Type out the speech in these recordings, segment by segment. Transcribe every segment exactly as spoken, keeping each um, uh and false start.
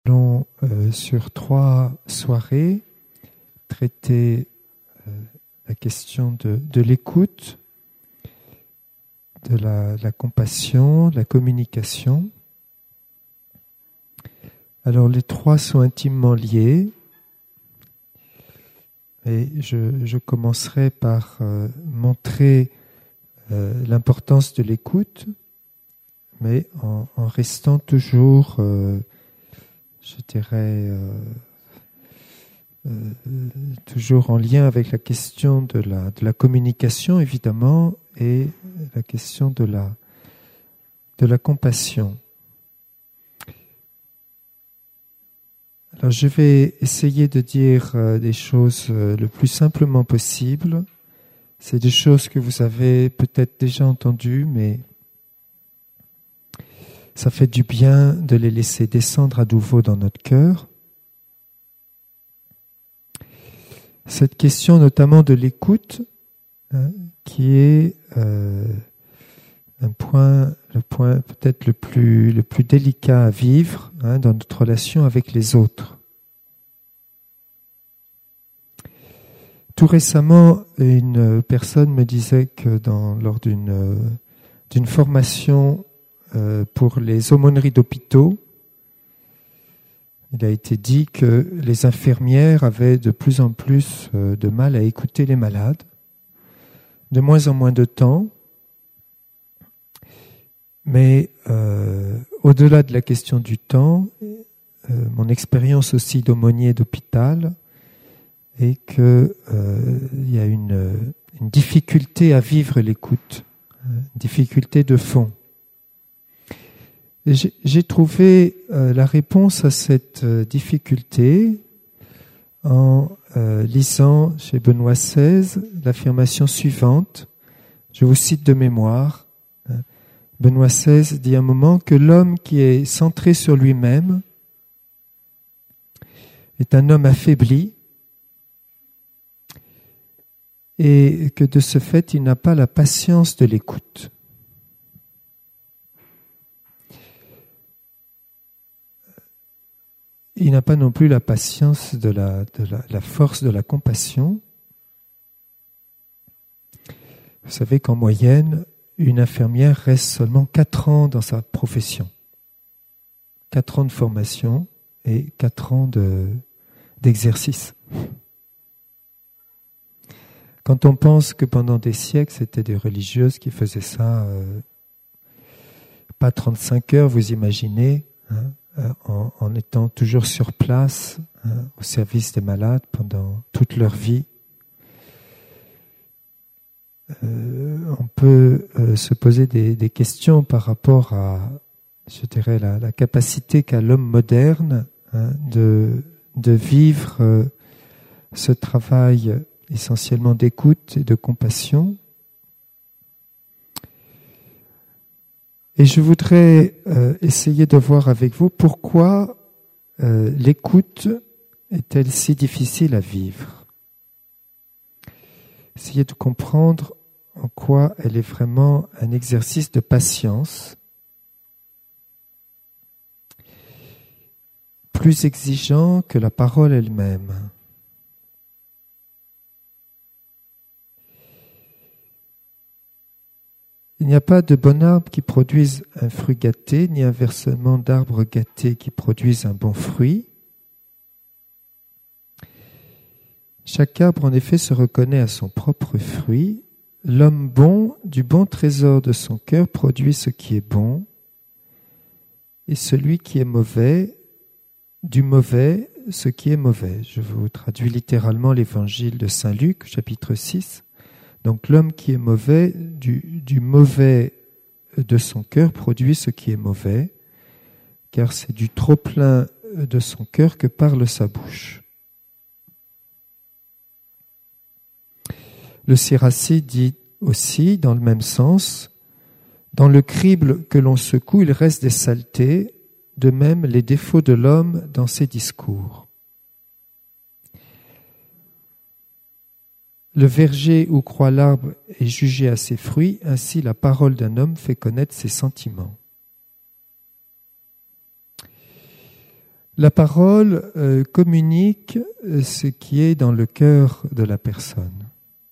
Nous allons euh, sur trois soirées traiter euh, la question de, de l'écoute, de la, la compassion, de la communication. Alors les trois sont intimement liés et je, je commencerai par euh, montrer euh, l'importance de l'écoute, mais en, en restant toujours euh, je dirais, euh, euh, toujours en lien avec la question de la, de la communication, évidemment, et la question de la, de la compassion. Alors, je vais essayer de dire euh, des choses euh, le plus simplement possible. C'est des choses que vous avez peut-être déjà entendues, mais ça fait du bien de les laisser descendre à nouveau dans notre cœur. Cette question notamment de l'écoute, hein, qui est euh, un point, le point peut-être le plus, le plus délicat à vivre hein, dans notre relation avec les autres. Tout récemment, une personne me disait que dans, lors d'une, d'une formation pour les aumôneries d'hôpitaux, il a été dit que les infirmières avaient de plus en plus de mal à écouter les malades, de moins en moins de temps. Mais euh, au-delà de la question du temps, euh, mon expérience aussi d'aumônier d'hôpital est qu'il euh, y a une, une difficulté à vivre l'écoute, une difficulté de fond. J'ai, j'ai trouvé euh, la réponse à cette euh, difficulté en euh, lisant chez Benoît seize l'affirmation suivante. Je vous cite de mémoire. Benoît seize dit à un moment que l'homme qui est centré sur lui-même est un homme affaibli et que de ce fait, il n'a pas la patience de l'écoute. Il n'a pas non plus la patience de la, de la, la force de la compassion. Vous savez qu'en moyenne, une infirmière reste seulement quatre ans dans sa profession. Quatre ans de formation et quatre ans de, d'exercice. Quand on pense que pendant des siècles, c'était des religieuses qui faisaient ça, euh, pas trente-cinq heures, vous imaginez, hein, En, en étant toujours sur place hein, au service des malades pendant toute leur vie. Euh, on peut euh, se poser des, des questions par rapport à, je dirais, la, la capacité qu'a l'homme moderne hein, de, de vivre euh, ce travail essentiellement d'écoute et de compassion. Et je voudrais euh, essayer de voir avec vous pourquoi euh, l'écoute est-elle si difficile à vivre. Essayez de comprendre en quoi elle est vraiment un exercice de patience, plus exigeant que la parole elle-même. Il n'y a pas de bon arbre qui produise un fruit gâté, ni inversement d'arbre gâté qui produise un bon fruit. Chaque arbre, en effet, se reconnaît à son propre fruit. L'homme bon, du bon trésor de son cœur, produit ce qui est bon, et celui qui est mauvais, du mauvais, ce qui est mauvais. Je vous traduis littéralement l'évangile de Saint Luc, chapitre six. Donc l'homme qui est mauvais, du, du mauvais de son cœur, produit ce qui est mauvais, car c'est du trop-plein de son cœur que parle sa bouche. Le Siracide dit aussi, dans le même sens, dans le crible que l'on secoue, il reste des saletés, de même les défauts de l'homme dans ses discours. Le verger où croît l'arbre est jugé à ses fruits, ainsi la parole d'un homme fait connaître ses sentiments. La parole euh, communique ce qui est dans le cœur de la personne.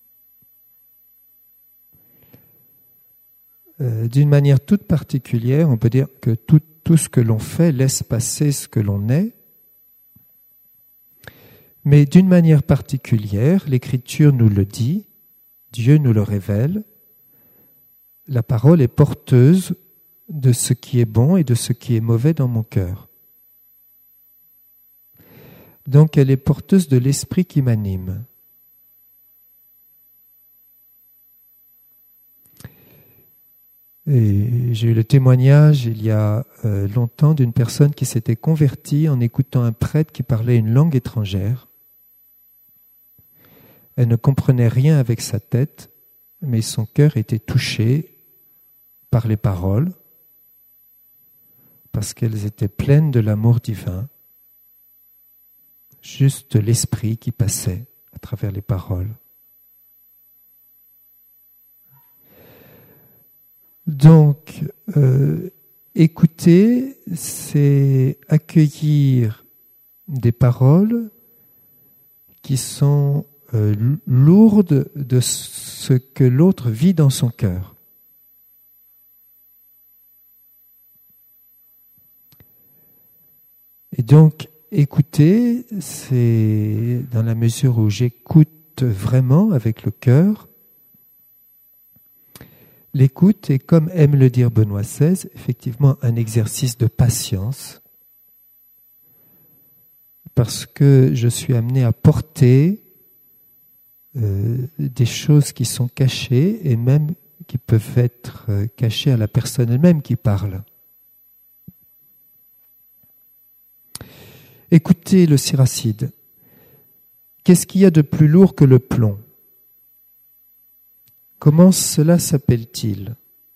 Euh, d'une manière toute particulière, on peut dire que tout, tout ce que l'on fait laisse passer ce que l'on est. Mais d'une manière particulière, l'Écriture nous le dit, Dieu nous le révèle, la parole est porteuse de ce qui est bon et de ce qui est mauvais dans mon cœur. Donc elle est porteuse de l'esprit qui m'anime. Et j'ai eu le témoignage il y a euh, longtemps d'une personne qui s'était convertie en écoutant un prêtre qui parlait une langue étrangère. Elle ne comprenait rien avec sa tête, mais son cœur était touché par les paroles, parce qu'elles étaient pleines de l'amour divin, juste l'esprit qui passait à travers les paroles. Donc, euh, écouter, c'est accueillir des paroles qui sont euh, lourdes de ce que l'autre vit dans son cœur. Et donc, écouter, c'est dans la mesure où j'écoute vraiment avec le cœur. L'écoute est, comme aime le dire Benoît seize, effectivement un exercice de patience, parce que je suis amené à porter euh, des choses qui sont cachées et même qui peuvent être euh, cachées à la personne elle-même qui parle. Écoutez le siracide. Qu'est-ce qu'il y a de plus lourd que le plomb ? Comment cela s'appelle-t-il ?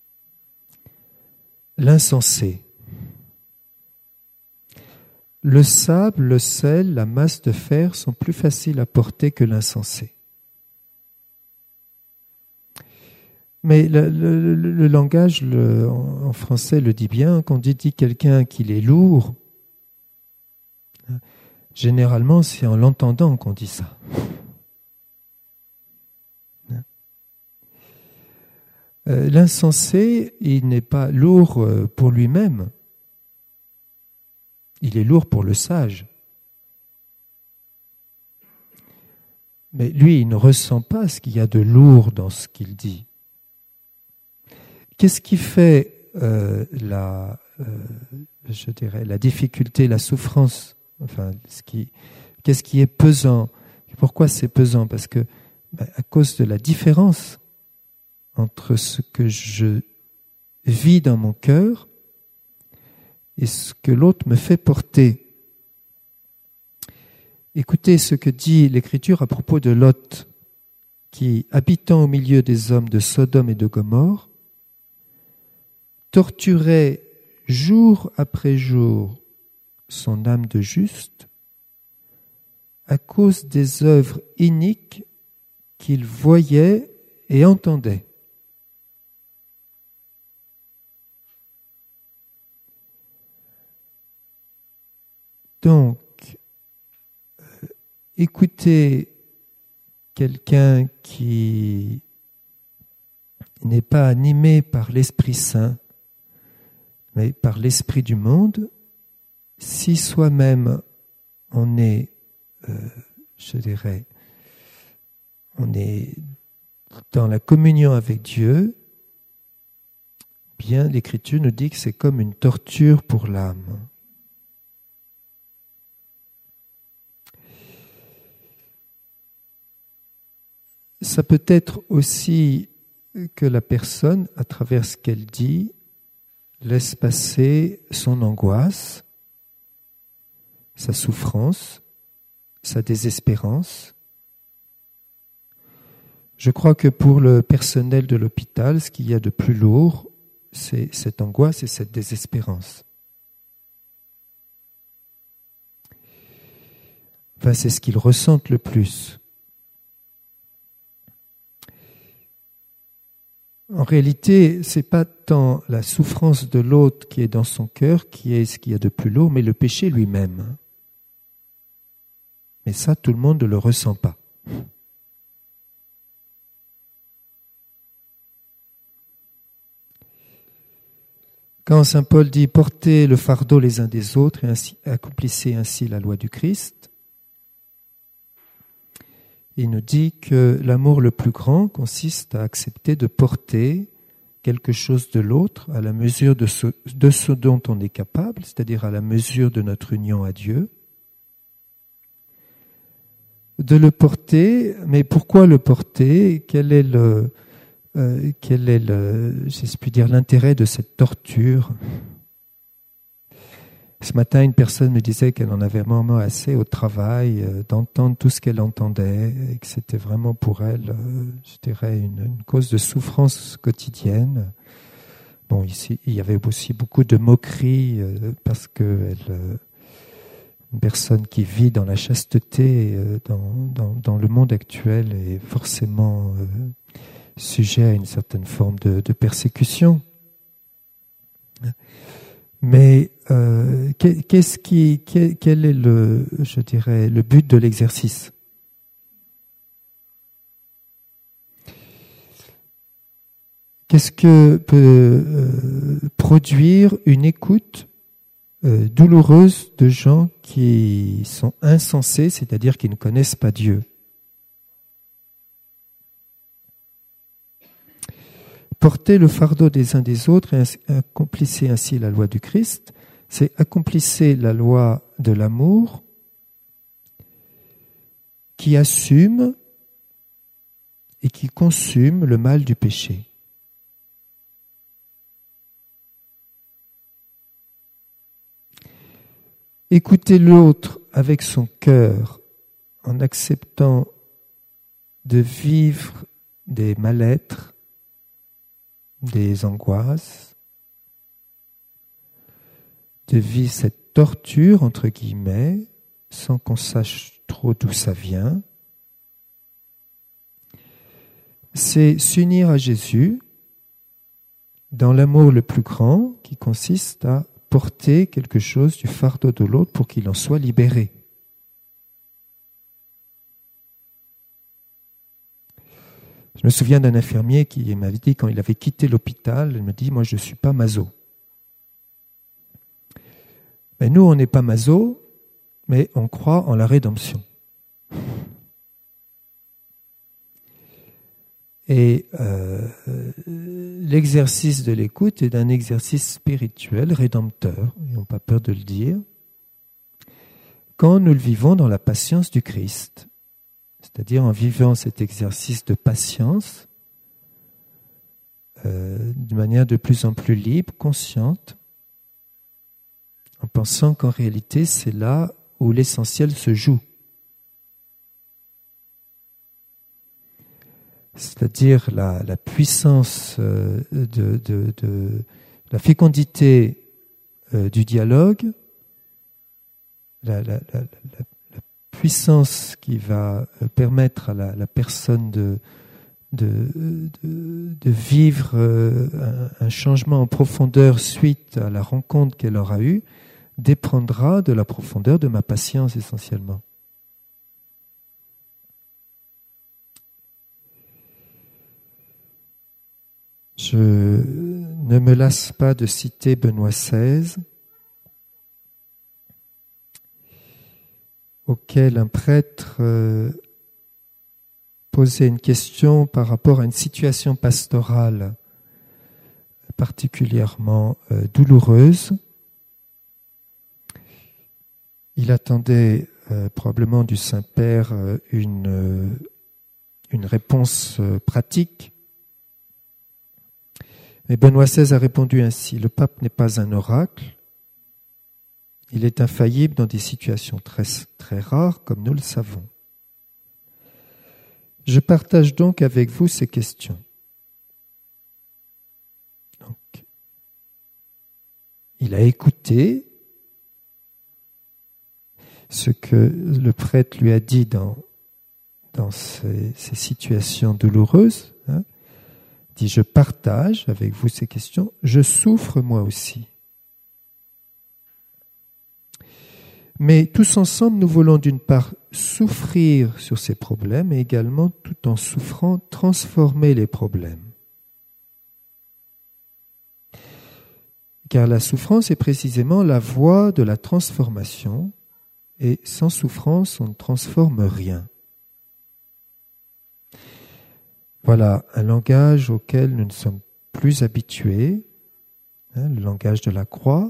L'insensé. Le sable, le sel, la masse de fer sont plus faciles à porter que l'insensé. Mais le, le, le, le langage le, en, en français le dit bien, quand on dit, dit quelqu'un qu'il est lourd, généralement c'est en l'entendant qu'on dit ça. Euh, l'insensé, il n'est pas lourd pour lui-même, il est lourd pour le sage. Mais lui, il ne ressent pas ce qu'il y a de lourd dans ce qu'il dit. Qu'est-ce qui fait euh, la, euh, je dirais, la difficulté, la souffrance ? Enfin, ce qui, qu'est-ce qui est pesant ? Pourquoi c'est pesant ? Parce que, ben, à cause de la différence entre ce que je vis dans mon cœur et ce que l'autre me fait porter. Écoutez ce que dit l'Écriture à propos de Lot, qui, habitant au milieu des hommes de Sodome et de Gomorrhe, torturait jour après jour son âme de juste à cause des œuvres iniques qu'il voyait et entendait. Donc, euh, écouter quelqu'un qui n'est pas animé par l'Esprit Saint, mais par l'esprit du monde, si soi-même on est, euh, je dirais, on est dans la communion avec Dieu, bien l'Écriture nous dit que c'est comme une torture pour l'âme. Ça peut être aussi que la personne, à travers ce qu'elle dit, laisse passer son angoisse, sa souffrance, sa désespérance. Je crois que pour le personnel de l'hôpital, ce qu'il y a de plus lourd, c'est cette angoisse et cette désespérance. Enfin, c'est ce qu'ils ressentent le plus. En en réalité, c'est pas tant la souffrance de l'autre qui est dans son cœur qui est ce qu'il y a de plus lourd, mais le péché lui-même. Mais ça, tout le monde ne le ressent pas. Quand saint Paul dit « portez le fardeau les uns des autres et ainsi, accomplissez ainsi la loi du Christ », il nous dit que l'amour le plus grand consiste à accepter de porter quelque chose de l'autre à la mesure de ce, de ce dont on est capable, c'est-à-dire à la mesure de notre union à Dieu. De le porter, mais pourquoi le porter ? Quel est le... Euh, quel est, le, si je puis dire, l'intérêt de cette torture ? Ce matin, une personne me disait qu'elle en avait vraiment assez au travail euh, d'entendre tout ce qu'elle entendait et que c'était vraiment pour elle, euh, je dirais, une, une cause de souffrance quotidienne. Bon, ici, il y avait aussi beaucoup de moqueries euh, parce que elle, euh, une personne qui vit dans la chasteté, euh, dans, dans, dans le monde actuel, est forcément euh, sujet à une certaine forme de, de persécution. Mais euh, qu'est-ce qui, quel, quel est le, je dirais, le but de l'exercice ? Qu'est-ce que peut euh, produire une écoute euh, douloureuse de gens qui sont insensés, c'est-à-dire qui ne connaissent pas Dieu ? Portez le fardeau des uns des autres et accomplissez ainsi la loi du Christ, c'est accomplissez la loi de l'amour qui assume et qui consume le mal du péché. Écoutez l'autre avec son cœur en acceptant de vivre des mal-être, des angoisses, de vivre cette torture, entre guillemets, sans qu'on sache trop d'où ça vient. C'est s'unir à Jésus dans l'amour le plus grand qui consiste à porter quelque chose du fardeau de l'autre pour qu'il en soit libéré. Je me souviens d'un infirmier qui m'avait dit, quand il avait quitté l'hôpital, il me dit « Moi, je ne suis pas maso ». Mais nous, on n'est pas maso, mais on croit en la rédemption. Et euh, l'exercice de l'écoute est un exercice spirituel rédempteur, ils n'ont pas peur de le dire, quand nous le vivons dans la patience du Christ. C'est-à-dire en vivant cet exercice de patience euh, de manière de plus en plus libre, consciente, en pensant qu'en réalité c'est là où l'essentiel se joue. C'est-à-dire la, la puissance euh, de, de, de la fécondité euh, du dialogue, la, la, la, la puissance qui va permettre à la, la personne de, de, de, de vivre un, un changement en profondeur suite à la rencontre qu'elle aura eue, dépendra de la profondeur de ma patience essentiellement. Je ne me lasse pas de citer Benoît seize, auquel un prêtre euh, posait une question par rapport à une situation pastorale particulièrement euh, douloureuse. Il attendait euh, probablement du Saint-Père euh, une, euh, une réponse euh, pratique. Mais Benoît seize a répondu ainsi: le pape n'est pas un oracle. Il est infaillible dans des situations très, très rares, comme nous le savons. Je partage donc avec vous ces questions. Donc, il a écouté ce que le prêtre lui a dit dans, dans ces, ces situations douloureuses, hein, Il dit, je partage avec vous ces questions, je souffre moi aussi. Mais tous ensemble, nous voulons d'une part souffrir sur ces problèmes et également, tout en souffrant, transformer les problèmes. Car la souffrance est précisément la voie de la transformation et sans souffrance, on ne transforme rien. Voilà un langage auquel nous ne sommes plus habitués, hein, le langage de la croix,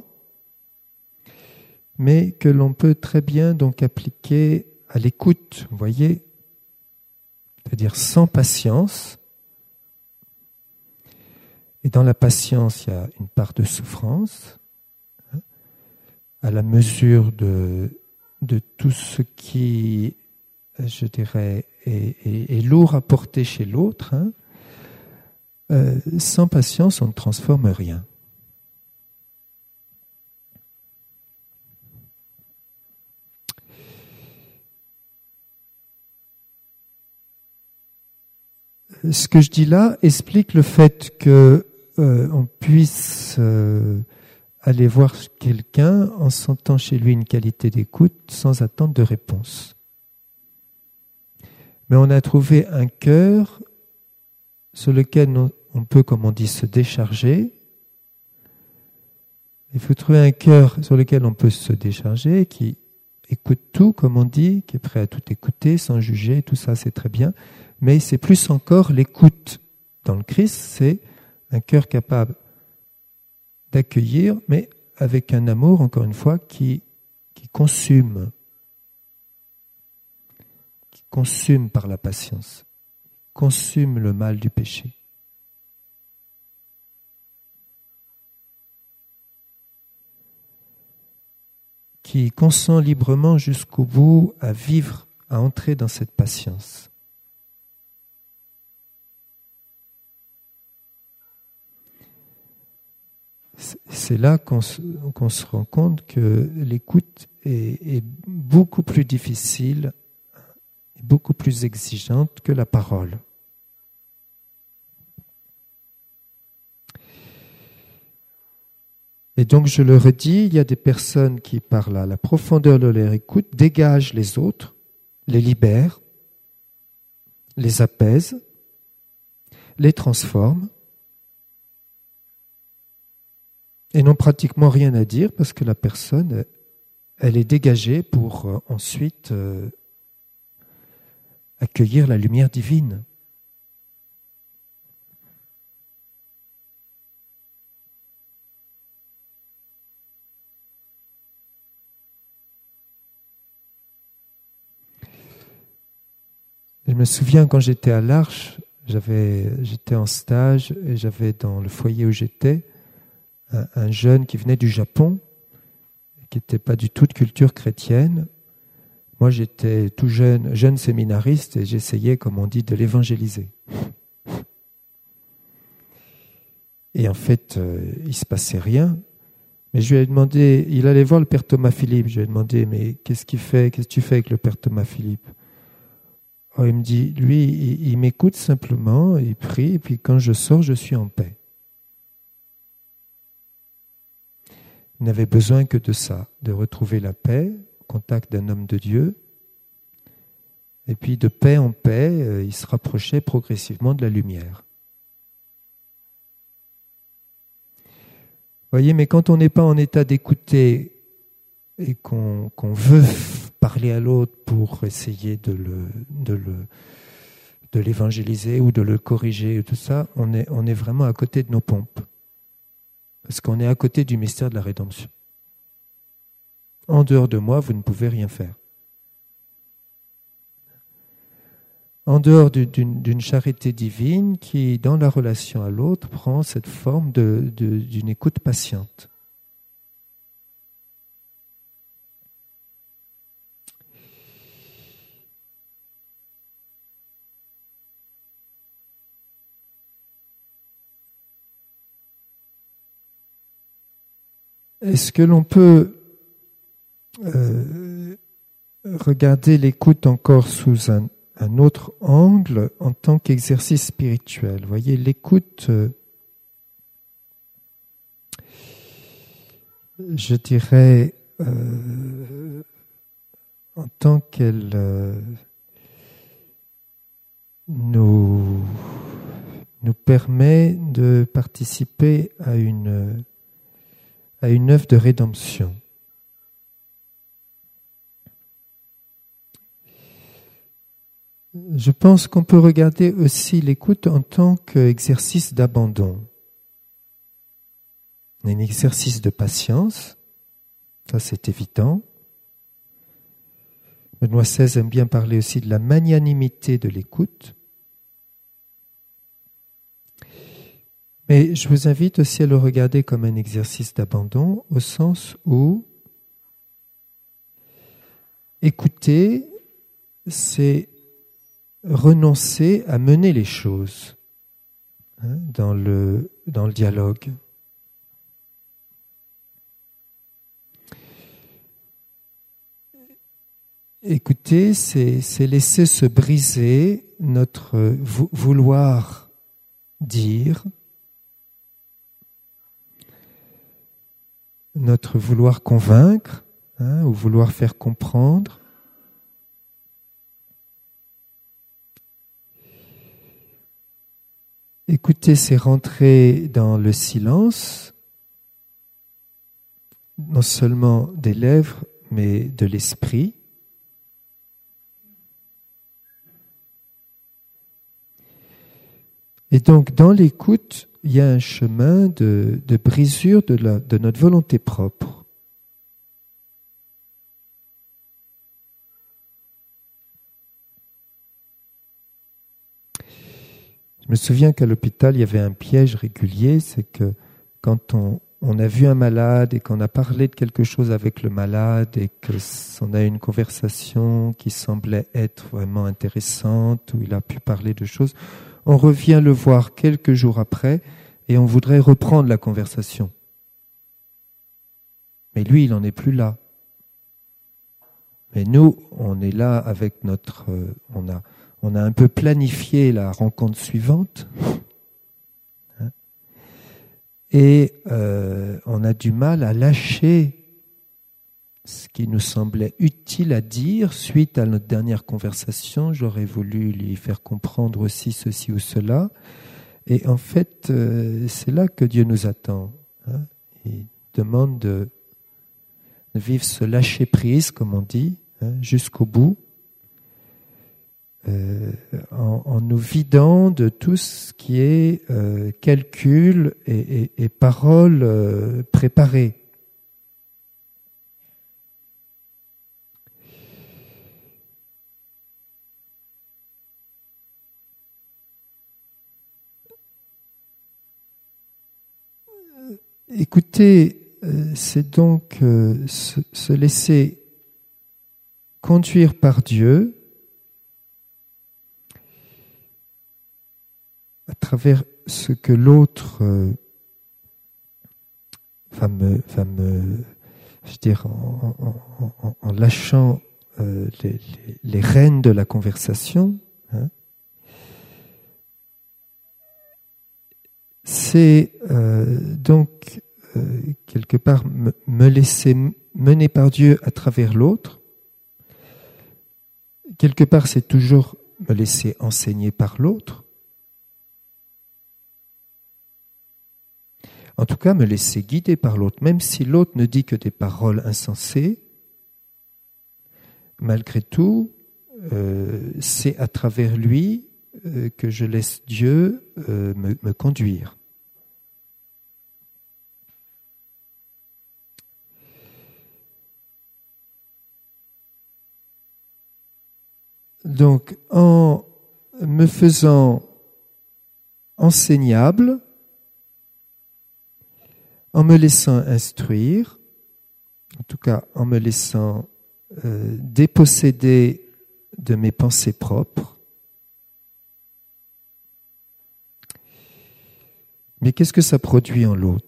mais que l'on peut très bien donc appliquer à l'écoute, vous voyez, c'est-à-dire sans patience. Et dans la patience, il y a une part de souffrance, hein, à la mesure de, de tout ce qui, je dirais, est, est, est lourd à porter chez l'autre. Hein. Euh, sans patience, on ne transforme rien. Ce que je dis là explique le fait que euh, on puisse euh, aller voir quelqu'un en sentant chez lui une qualité d'écoute sans attendre de réponse. Mais on a trouvé un cœur sur lequel on, on peut, comme on dit, se décharger. Il faut trouver un cœur sur lequel on peut se décharger, qui écoute tout, comme on dit, qui est prêt à tout écouter, sans juger, tout ça c'est très bien. Mais c'est plus encore l'écoute dans le Christ, c'est un cœur capable d'accueillir, mais avec un amour, encore une fois, qui, qui consume, qui consume par la patience, consume le mal du péché. Qui consent librement jusqu'au bout à vivre, à entrer dans cette patience. C'est là qu'on se, qu'on se rend compte que l'écoute est, est beaucoup plus difficile, beaucoup plus exigeante que la parole. Et donc, je le redis, il y a des personnes qui, par la, la profondeur de leur écoute, dégagent les autres, les libèrent, les apaisent, les transforment, et n'ont pratiquement rien à dire parce que la personne, elle est dégagée pour euh, ensuite euh, accueillir la lumière divine. Je me souviens quand j'étais à l'Arche, j'avais, j'étais en stage et j'avais dans le foyer où j'étais un, un jeune qui venait du Japon, qui n'était pas du tout de culture chrétienne. Moi, j'étais tout jeune, jeune séminariste et j'essayais, comme on dit, de l'évangéliser. Et en fait, euh, il ne se passait rien. Mais je lui ai demandé, il allait voir le père Thomas Philippe. Je lui ai demandé, mais qu'est-ce qu'il fait, qu'est-ce que tu fais avec le père Thomas Philippe? Oh, il me dit, lui, il, il m'écoute simplement, il prie, et puis quand je sors, je suis en paix. Il n'avait besoin que de ça, de retrouver la paix, au contact d'un homme de Dieu. Et puis de paix en paix, il se rapprochait progressivement de la lumière. Vous voyez, mais quand on n'est pas en état d'écouter et qu'on, qu'on veut parler à l'autre pour essayer de, le, de, le, de l'évangéliser ou de le corriger, tout ça, on est, on est vraiment à côté de nos pompes. Parce qu'on est à côté du mystère de la rédemption. En dehors de moi, vous ne pouvez rien faire. En dehors d'une, d'une charité divine qui, dans la relation à l'autre, prend cette forme de, de, d'une écoute patiente. Est-ce que l'on peut euh, regarder l'écoute encore sous un un autre angle en tant qu'exercice spirituel. Vous voyez, l'écoute, euh, je dirais, euh, en tant qu'elle euh, nous, nous permet de participer à une, à une œuvre de rédemption. Je pense qu'on peut regarder aussi l'écoute en tant qu'exercice d'abandon. Un exercice de patience, ça c'est évident. Benoît seize aime bien parler aussi de la magnanimité de l'écoute. Mais je vous invite aussi à le regarder comme un exercice d'abandon, au sens où écouter, c'est renoncer à mener les choses hein, dans le, dans le dialogue. Écouter, c'est, c'est laisser se briser notre vou- vouloir dire, notre vouloir convaincre hein, ou vouloir faire comprendre. Écouter, c'est rentrer dans le silence, non seulement des lèvres, mais de l'esprit. Et donc, dans l'écoute, il y a un chemin de, de brisure de, la, de notre volonté propre. Je me souviens qu'à l'hôpital, il y avait un piège régulier, c'est que quand on, on a vu un malade et qu'on a parlé de quelque chose avec le malade et qu'on a eu une conversation qui semblait être vraiment intéressante, où il a pu parler de choses, on revient le voir quelques jours après et on voudrait reprendre la conversation. Mais lui, il n'en est plus là. Mais nous, on est là avec notre... Euh, on a, on a un peu planifié la rencontre suivante. Hein, et euh, on a du mal à lâcher ce qui nous semblait utile à dire suite à notre dernière conversation. J'aurais voulu lui faire comprendre aussi ceci ou cela. Et en fait, euh, c'est là que Dieu nous attend. Hein. Il demande de, de vivre ce lâcher-prise, comme on dit, hein, jusqu'au bout, euh, en, en nous vidant de tout ce qui est euh, calcul et, et, et paroles euh, préparées. Écoutez, euh, c'est donc euh, se, se laisser conduire par Dieu à travers ce que l'autre euh, va me, va me, je veux dire, en, en, en, en lâchant euh, les, les, les rênes de la conversation, hein, c'est euh, donc euh, quelque part me, me laisser mener par Dieu à travers l'autre. Quelque part, c'est toujours me laisser enseigner par l'autre. En tout cas, me laisser guider par l'autre, même si l'autre ne dit que des paroles insensées. Malgré tout, euh, c'est à travers lui euh, que je laisse Dieu euh, me, me conduire. Donc, en me faisant enseignable, en me laissant instruire, en tout cas en me laissant euh, déposséder de mes pensées propres. Mais qu'est-ce que ça produit en l'autre ?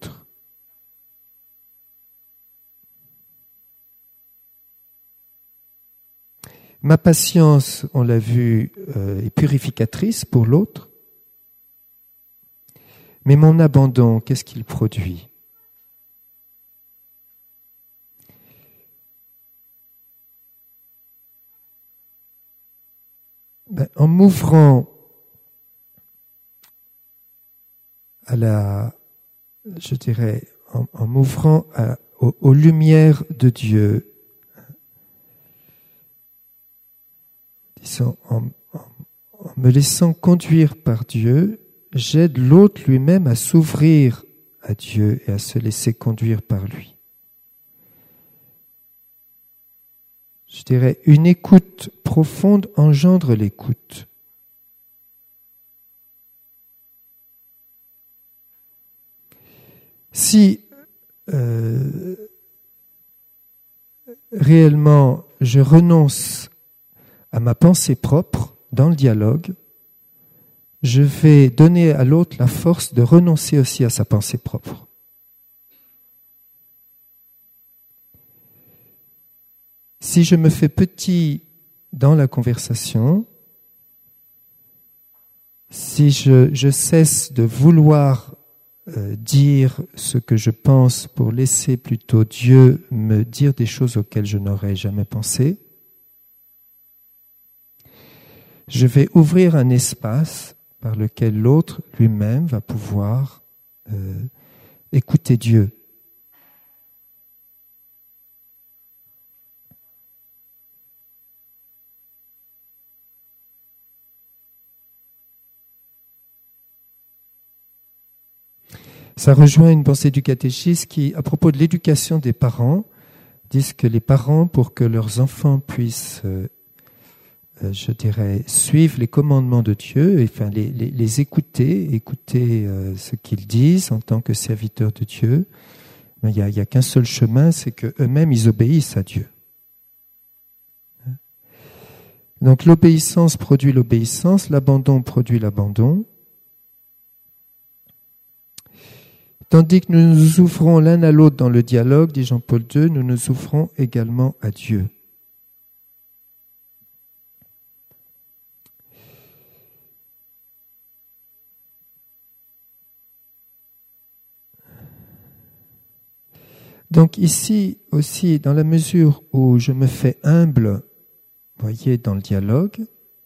Ma patience, on l'a vu, euh, est purificatrice pour l'autre. Mais mon abandon, qu'est-ce qu'il produit ? Ben, en m'ouvrant à la, je dirais, en, en m'ouvrant à, aux, aux lumières de Dieu, disons, en, en, en me laissant conduire par Dieu, j'aide l'autre lui-même à s'ouvrir à Dieu et à se laisser conduire par lui. Je dirais, une écoute profonde engendre l'écoute. Si euh, réellement je renonce à ma pensée propre dans le dialogue, je vais donner à l'autre la force de renoncer aussi à sa pensée propre. Si je me fais petit dans la conversation, si je, je cesse de vouloir euh, dire ce que je pense pour laisser plutôt Dieu me dire des choses auxquelles je n'aurais jamais pensé, je vais ouvrir un espace par lequel l'autre lui-même va pouvoir euh, écouter Dieu. Ça rejoint une pensée du catéchisme qui, à propos de l'éducation des parents, disent que les parents, pour que leurs enfants puissent, euh, euh, je dirais, suivre les commandements de Dieu, et, enfin les, les, les écouter, écouter euh, ce qu'ils disent en tant que serviteurs de Dieu, il n'y a, il y a qu'un seul chemin, c'est qu'eux-mêmes, ils obéissent à Dieu. Donc l'obéissance produit l'obéissance, l'abandon produit l'abandon. Tandis que nous nous ouvrons l'un à l'autre dans le dialogue, dit Jean-Paul deux, nous nous ouvrons également à Dieu. Donc ici aussi, dans la mesure où je me fais humble, voyez, dans le dialogue,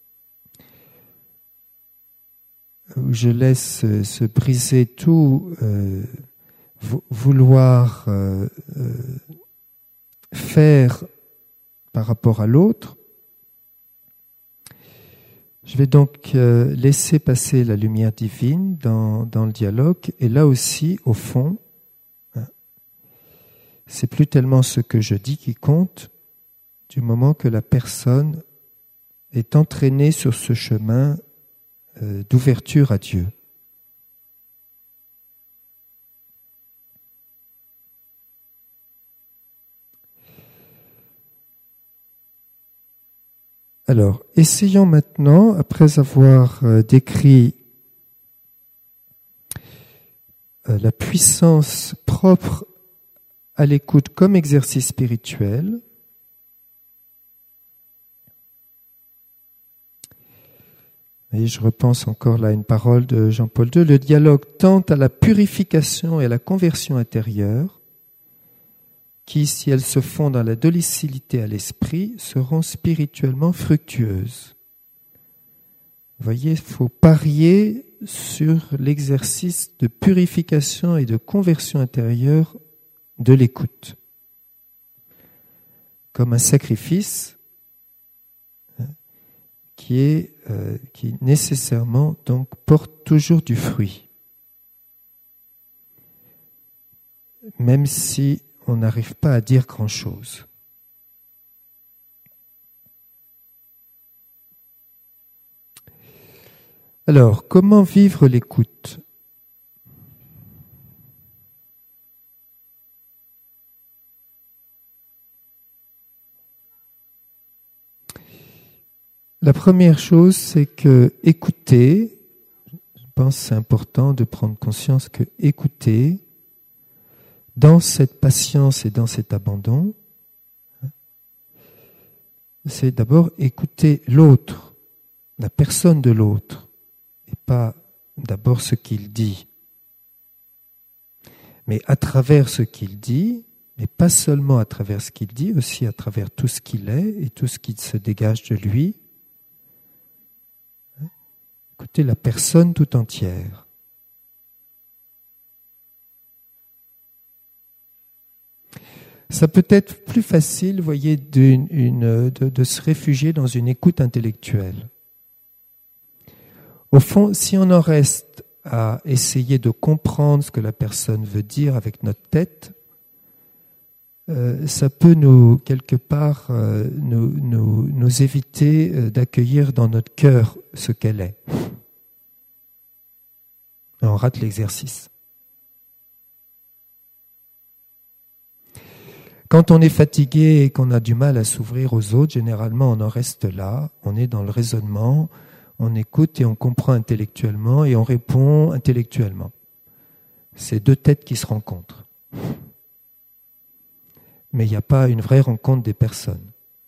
où je laisse se briser tout euh, vouloir euh, euh, faire par rapport à l'autre, je vais donc euh, laisser passer la lumière divine dans, dans le dialogue, et là aussi, au fond, hein, c'est plus tellement ce que je dis qui compte, du moment que la personne est entraînée sur ce chemin euh, d'ouverture à Dieu. Alors, essayons maintenant, après avoir euh, décrit euh, la puissance propre à l'écoute comme exercice spirituel, et je repense encore là à une parole de Jean-Paul deux, le dialogue tend à la purification et à la conversion intérieure, qui, si elles se font dans la docilité à l'esprit, seront spirituellement fructueuses. Vous voyez, il faut parier sur l'exercice de purification et de conversion intérieure de l'écoute, comme un sacrifice qui est euh, qui nécessairement donc porte toujours du fruit, même si on n'arrive pas à dire grand-chose. Alors, comment vivre l'écoute ? La première chose, c'est que écouter, je pense que c'est important de prendre conscience que écouter, dans cette patience et dans cet abandon, c'est d'abord écouter l'autre, la personne de l'autre, et pas d'abord ce qu'il dit. Mais à travers ce qu'il dit, mais pas seulement à travers ce qu'il dit, aussi à travers tout ce qu'il est et tout ce qui se dégage de lui, écouter la personne tout entière. Ça peut être plus facile, vous voyez, d'une, une, de, de se réfugier dans une écoute intellectuelle. Au fond, si on en reste à essayer de comprendre ce que la personne veut dire avec notre tête, euh, ça peut nous, quelque part, euh, nous, nous, nous éviter euh, d'accueillir dans notre cœur ce qu'elle est. Et on rate l'exercice. Quand on est fatigué et qu'on a du mal à s'ouvrir aux autres, généralement on en reste là, on est dans le raisonnement, on écoute et on comprend intellectuellement et on répond intellectuellement. C'est deux têtes qui se rencontrent. Mais il n'y a pas une vraie rencontre des personnes.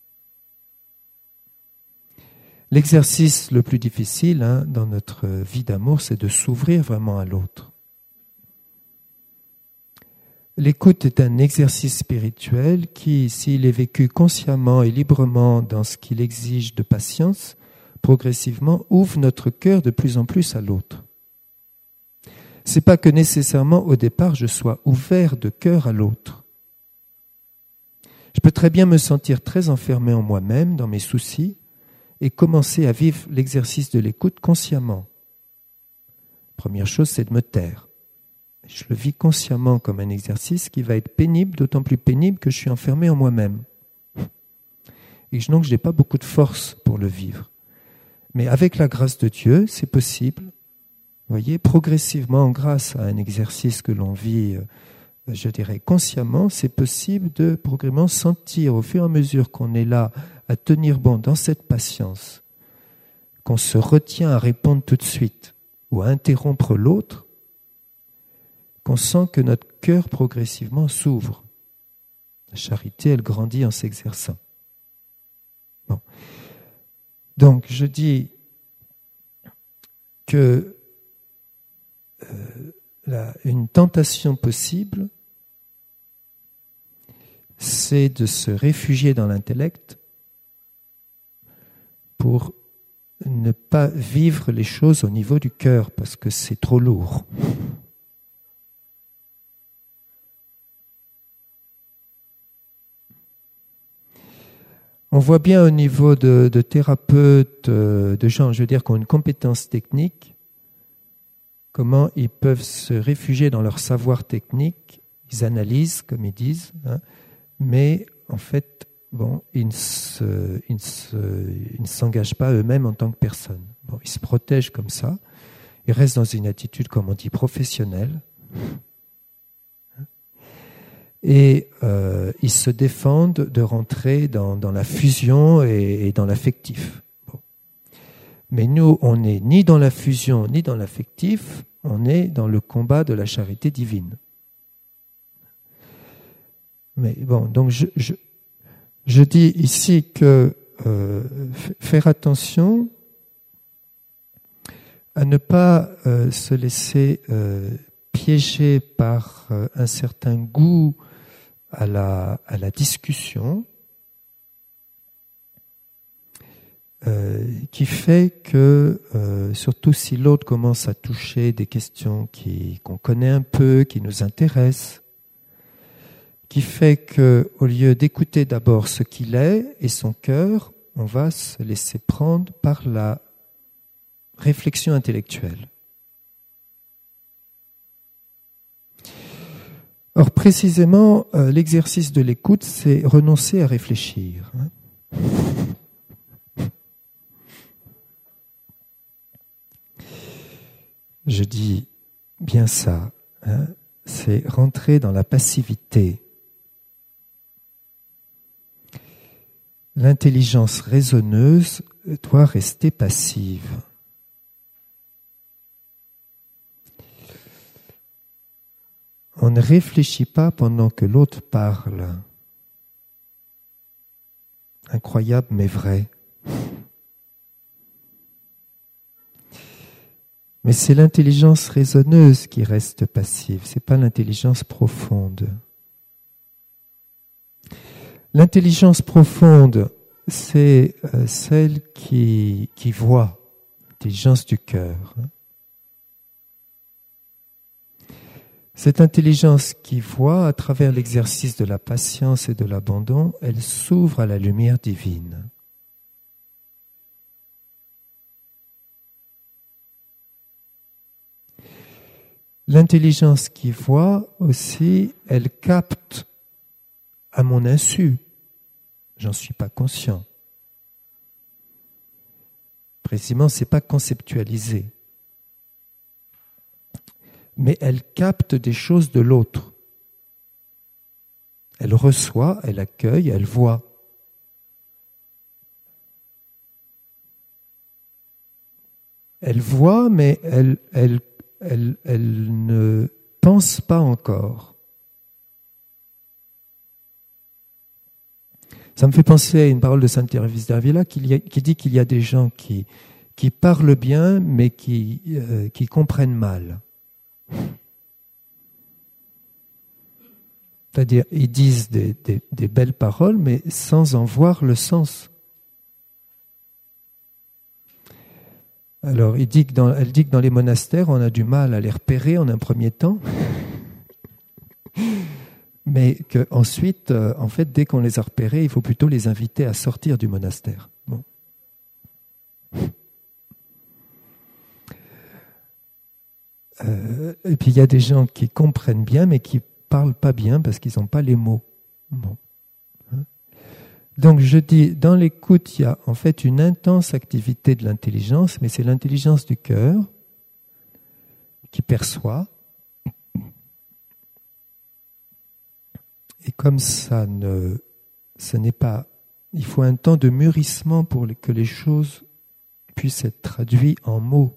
L'exercice le plus difficile hein, dans notre vie d'amour, c'est de s'ouvrir vraiment à l'autre. L'écoute est un exercice spirituel qui, s'il est vécu consciemment et librement dans ce qu'il exige de patience, progressivement ouvre notre cœur de plus en plus à l'autre. C'est pas que nécessairement au départ je sois ouvert de cœur à l'autre. Je peux très bien me sentir très enfermé en moi-même, dans mes soucis, et commencer à vivre l'exercice de l'écoute consciemment. Première chose, c'est de me taire. Je le vis consciemment comme un exercice qui va être pénible, d'autant plus pénible que je suis enfermé en moi-même. Et donc je n'ai pas beaucoup de force pour le vivre. Mais avec la grâce de Dieu, c'est possible. Vous voyez, progressivement, grâce à un exercice que l'on vit, je dirais consciemment, c'est possible de progressivement sentir au fur et à mesure qu'on est là à tenir bon dans cette patience, qu'on se retient à répondre tout de suite ou à interrompre l'autre, qu'on sent que notre cœur progressivement s'ouvre. La charité, elle grandit en s'exerçant. Bon. Donc, je dis que euh, la, une tentation possible, c'est de se réfugier dans l'intellect pour ne pas vivre les choses au niveau du cœur, parce que c'est trop lourd. On voit bien au niveau de, de thérapeutes, de gens, je veux dire, qui ont une compétence technique, comment ils peuvent se réfugier dans leur savoir technique. Ils analysent, comme ils disent, hein, mais en fait, bon, ils ne se, ils ne se, ils ne s'engagent pas eux-mêmes en tant que personne. Bon, ils se protègent comme ça. Ils restent dans une attitude, comme on dit, professionnelle. Et euh, ils se défendent de rentrer dans, dans la fusion et, et dans l'affectif. Bon. Mais nous, on n'est ni dans la fusion ni dans l'affectif, on est dans le combat de la charité divine. Mais bon, donc je, je, je dis ici que euh, f- faire attention à ne pas euh, se laisser euh, piéger par euh, un certain goût à la, à la discussion euh, qui fait que, euh, surtout si l'autre commence à toucher des questions qui, qu'on connaît un peu, qui nous intéressent, qui fait que, au lieu d'écouter d'abord ce qu'il est et son cœur, on va se laisser prendre par la réflexion intellectuelle. Or, précisément, euh, l'exercice de l'écoute, c'est renoncer à réfléchir. Hein. Je dis bien ça, hein, c'est rentrer dans la passivité. L'intelligence raisonneuse doit rester passive. On ne réfléchit pas pendant que l'autre parle. incroyable mais vrai. Mais c'est l'intelligence raisonneuse qui reste passive, c'est pas l'intelligence profonde. L'intelligence profonde, c'est euh, celle qui, qui voit, l'intelligence du cœur. Cette intelligence qui voit, à travers l'exercice de la patience et de l'abandon, elle s'ouvre à la lumière divine. L'intelligence qui voit aussi, elle capte à mon insu. J'en suis pas conscient. Précisément, c'est pas conceptualisé. Mais elle capte des choses de l'autre. Elle reçoit, elle accueille, elle voit. Elle voit, mais elle, elle, elle, elle ne pense pas encore. Ça me fait penser à une parole de Sainte Thérèse d'Avila qui, qui dit qu'il y a des gens qui, qui parlent bien, mais qui, euh, qui comprennent mal. C'est-à-dire, ils disent des, des, des belles paroles, mais sans en voir le sens. Alors, il dit que dans, elle dit que dans les monastères, on a du mal à les repérer en un premier temps, mais qu'ensuite, euh, en fait, dès qu'on les a repérés, il faut plutôt les inviter à sortir du monastère. Bon. Euh, et puis, il y a des gens qui comprennent bien, mais qui parlent pas bien parce qu'ils n'ont pas les mots. Bon. Donc je dis, dans l'écoute, il y a en fait une intense activité de l'intelligence, mais c'est l'intelligence du cœur qui perçoit. Et comme ça ne, ce n'est pas, il faut un temps de mûrissement pour que les choses puissent être traduites en mots.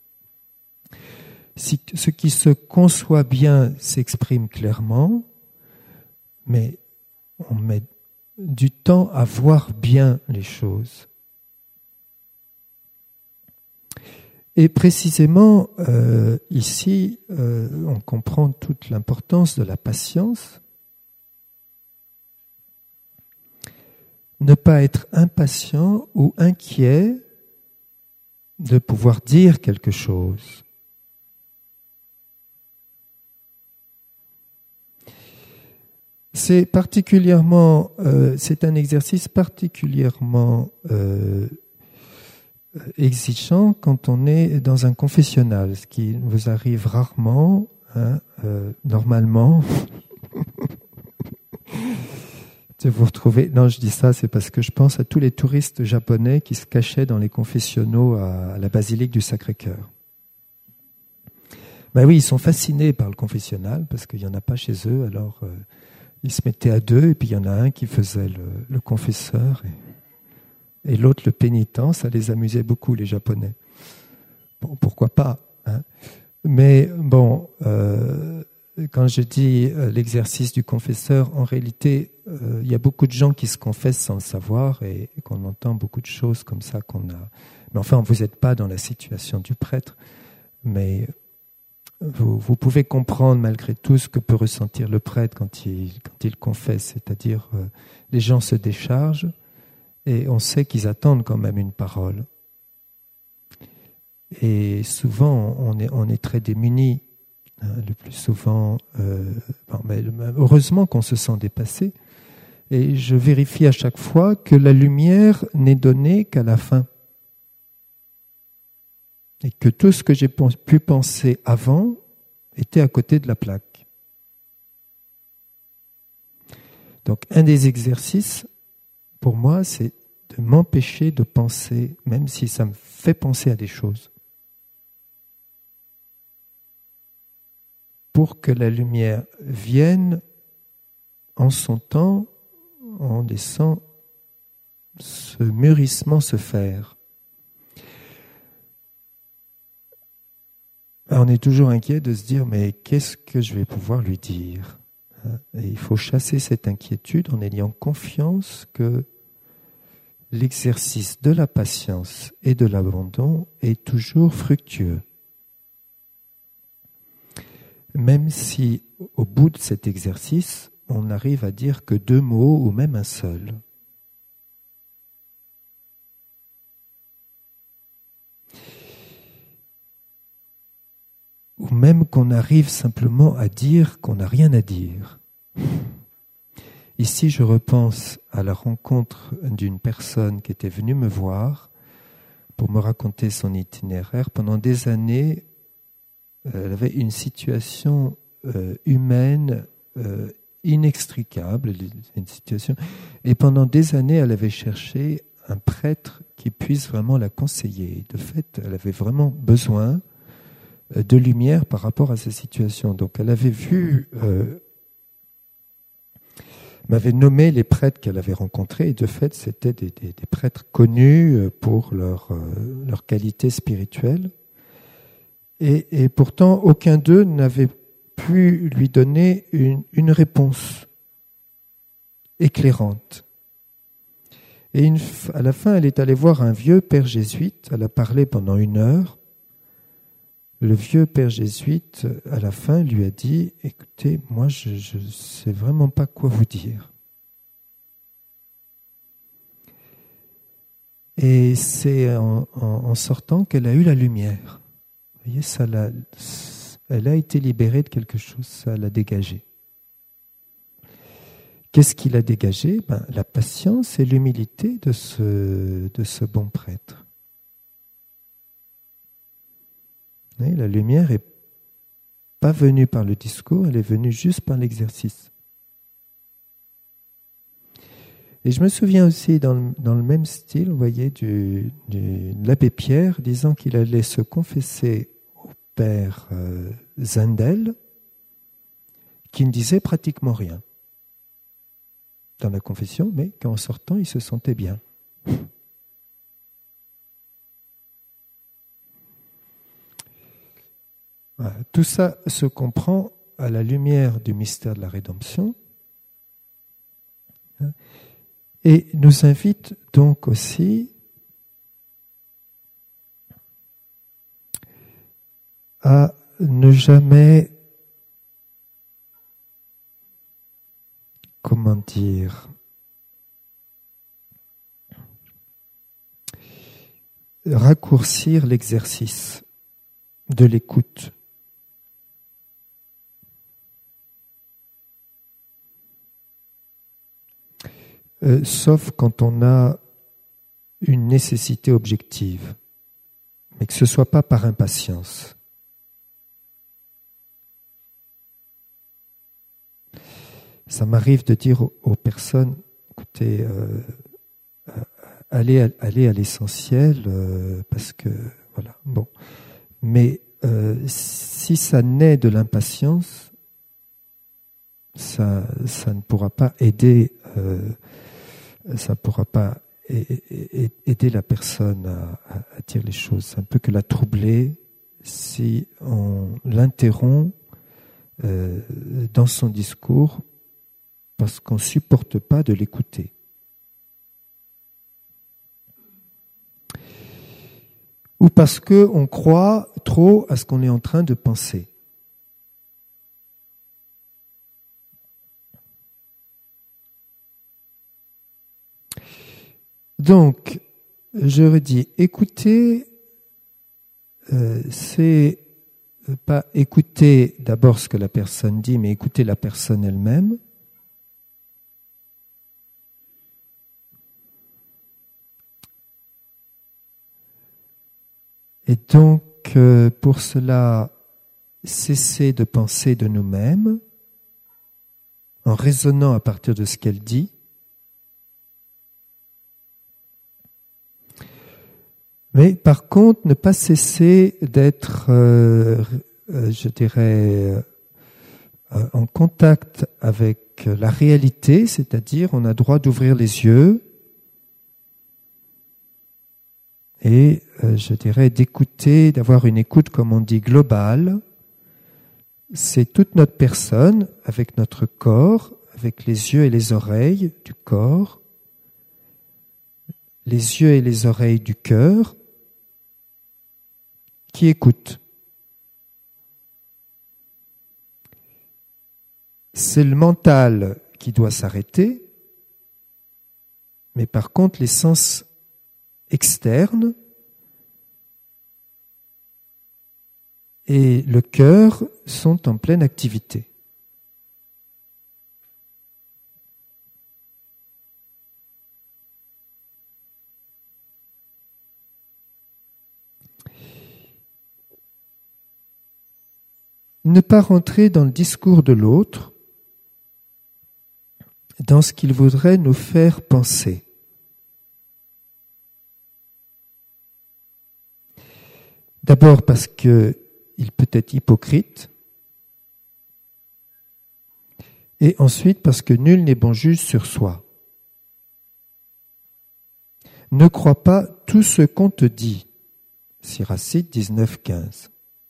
Si, ce qui se conçoit bien s'exprime clairement, mais on met du temps à voir bien les choses. Et précisément, euh, ici, euh, on comprend toute l'importance de la patience. Ne pas être impatient ou inquiet de pouvoir dire quelque chose. C'est particulièrement, euh, c'est un exercice particulièrement euh, exigeant quand on est dans un confessionnal, ce qui vous arrive rarement, hein, euh, normalement. De vous retrouver. Non, je dis ça, c'est parce que je pense à tous les touristes japonais qui se cachaient dans les confessionnaux à, à la basilique du Sacré-Cœur. Ben oui, ils sont fascinés par le confessionnal parce qu'il n'y en a pas chez eux, alors. Euh, Ils se mettaient à deux, et puis il y en a un qui faisait le, le confesseur et, et l'autre le pénitent. Ça les amusait beaucoup, les Japonais. Bon, pourquoi pas, hein. Mais bon, euh, quand je dis euh, l'exercice du confesseur, en réalité, euh, il y a beaucoup de gens qui se confessent sans le savoir et, et qu'on entend beaucoup de choses comme ça qu'on a. Mais enfin, vous n'êtes pas dans la situation du prêtre, mais Vous, vous pouvez comprendre malgré tout ce que peut ressentir le prêtre quand il, quand il confesse, c'est-à-dire euh, les gens se déchargent et on sait qu'ils attendent quand même une parole. Et souvent, on est, on est très démunis. Hein, le plus souvent, euh, bon, mais heureusement qu'on se sent dépassé. Et je vérifie à chaque fois que la lumière n'est donnée qu'à la fin. Et que tout ce que j'ai pu penser avant était à côté de la plaque. Donc, un des exercices, pour moi, c'est de m'empêcher de penser, même si ça me fait penser à des choses, pour que la lumière vienne en son temps, en laissant ce mûrissement se faire. On est toujours inquiet de se dire, mais qu'est-ce que je vais pouvoir lui dire ? Et il faut chasser cette inquiétude en ayant confiance que l'exercice de la patience et de l'abandon est toujours fructueux. Même si, au bout de cet exercice, on n'arrive à dire que deux mots ou même un seul. Ou même qu'on arrive simplement à dire qu'on n'a rien à dire. Ici, je repense à la rencontre d'une personne qui était venue me voir pour me raconter son itinéraire. Pendant des années, elle avait une situation euh, humaine euh, inextricable, une situation, et pendant des années, elle avait cherché un prêtre qui puisse vraiment la conseiller. De fait, elle avait vraiment besoin de lumière par rapport à sa situation. Donc, elle avait vu, euh, m'avait nommé les prêtres qu'elle avait rencontrés, et de fait, c'était des, des, des prêtres connus pour leur, euh, leur qualité spirituelle. Et, et pourtant, aucun d'eux n'avait pu lui donner une, une réponse éclairante. Et une, à la fin, elle est allée voir un vieux père jésuite. Elle a parlé pendant une heure. Le vieux père jésuite, à la fin, lui a dit « Écoutez, moi, je ne sais vraiment pas quoi vous dire. » Et c'est en, en, en sortant qu'elle a eu la lumière. Vous voyez, ça l'a, elle a été libérée de quelque chose, ça l'a dégagée. Qu'est-ce qui l'a dégagée ? Ben, la patience et l'humilité de ce, de ce bon prêtre. Et la lumière n'est pas venue par le discours, elle est venue juste par l'exercice. Et je me souviens aussi, dans le, dans le même style, vous voyez, du, du, de l'abbé Pierre, disant qu'il allait se confesser au père euh, Zindel, qui ne disait pratiquement rien dans la confession, mais qu'en sortant, il se sentait bien. Voilà. Tout ça se comprend à la lumière du mystère de la rédemption et nous invite donc aussi à ne jamais, comment dire, raccourcir l'exercice de l'écoute. Euh, sauf quand on a une nécessité objective, mais que ce ne soit pas par impatience. Ça m'arrive de dire aux, aux personnes, écoutez, euh, allez, allez à l'essentiel, euh, parce que, voilà, bon. Mais euh, si ça naît de l'impatience, ça, ça ne pourra pas aider euh, ça ne pourra pas aider la personne à, à, à dire les choses. C'est un peu que la troubler si on l'interrompt euh, dans son discours parce qu'on ne supporte pas de l'écouter. Ou parce qu'on croit trop à ce qu'on est en train de penser. Donc, je redis, écouter, euh, c'est pas écouter d'abord ce que la personne dit, mais écouter la personne elle-même. Et donc, euh, pour cela, cesser de penser de nous-mêmes, en raisonnant à partir de ce qu'elle dit. Mais par contre, ne pas cesser d'être, euh, euh, je dirais, euh, en contact avec la réalité, c'est-à-dire on a droit d'ouvrir les yeux et, euh, je dirais, d'écouter, d'avoir une écoute, comme on dit, globale. C'est toute notre personne, avec notre corps, avec les yeux et les oreilles du corps, les yeux et les oreilles du cœur qui écoutent. C'est le mental qui doit s'arrêter, mais par contre les sens externes et le cœur sont en pleine activité. Ne pas rentrer dans le discours de l'autre, dans ce qu'il voudrait nous faire penser. D'abord parce qu'il peut être hypocrite, et ensuite parce que nul n'est bon juge sur soi. Ne crois pas tout ce qu'on te dit. Siracide dix-neuf quinze.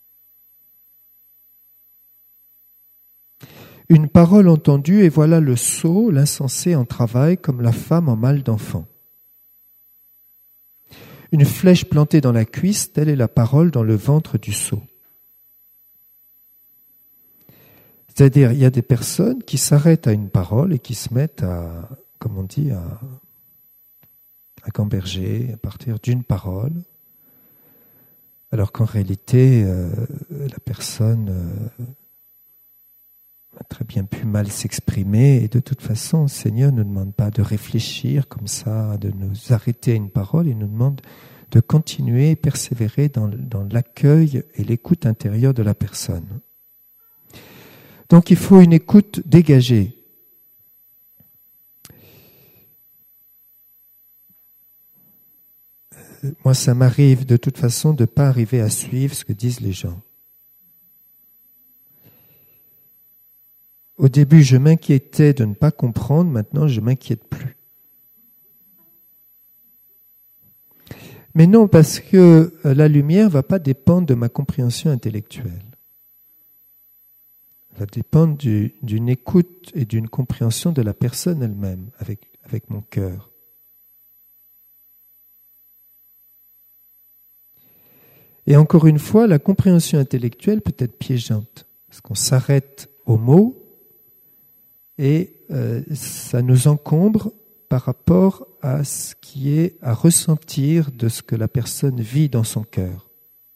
Une parole entendue, et voilà le sot, l'insensé en travail, comme la femme en mal d'enfant. Une flèche plantée dans la cuisse, telle est la parole dans le ventre du sot. C'est-à-dire, il y a des personnes qui s'arrêtent à une parole et qui se mettent à, comme on dit, à, à gamberger à partir d'une parole, alors qu'en réalité, euh, la personne euh, a très bien pu mal s'exprimer, et de toute façon, le Seigneur ne nous demande pas de réfléchir comme ça, de nous arrêter à une parole, il nous demande de continuer, persévérer dans, dans l'accueil et l'écoute intérieure de la personne. Donc il faut une écoute dégagée. Euh, moi, ça m'arrive de toute façon de ne pas arriver à suivre ce que disent les gens. Au début, je m'inquiétais de ne pas comprendre, maintenant je ne m'inquiète plus. Mais non, parce que la lumière ne va pas dépendre de ma compréhension intellectuelle. Elle va dépendre du, d'une écoute et d'une compréhension de la personne elle-même, avec, avec mon cœur. Et encore une fois, la compréhension intellectuelle peut être piégeante, parce qu'on s'arrête aux mots, et euh, ça nous encombre par rapport à ce qui est à ressentir de ce que la personne vit dans son cœur.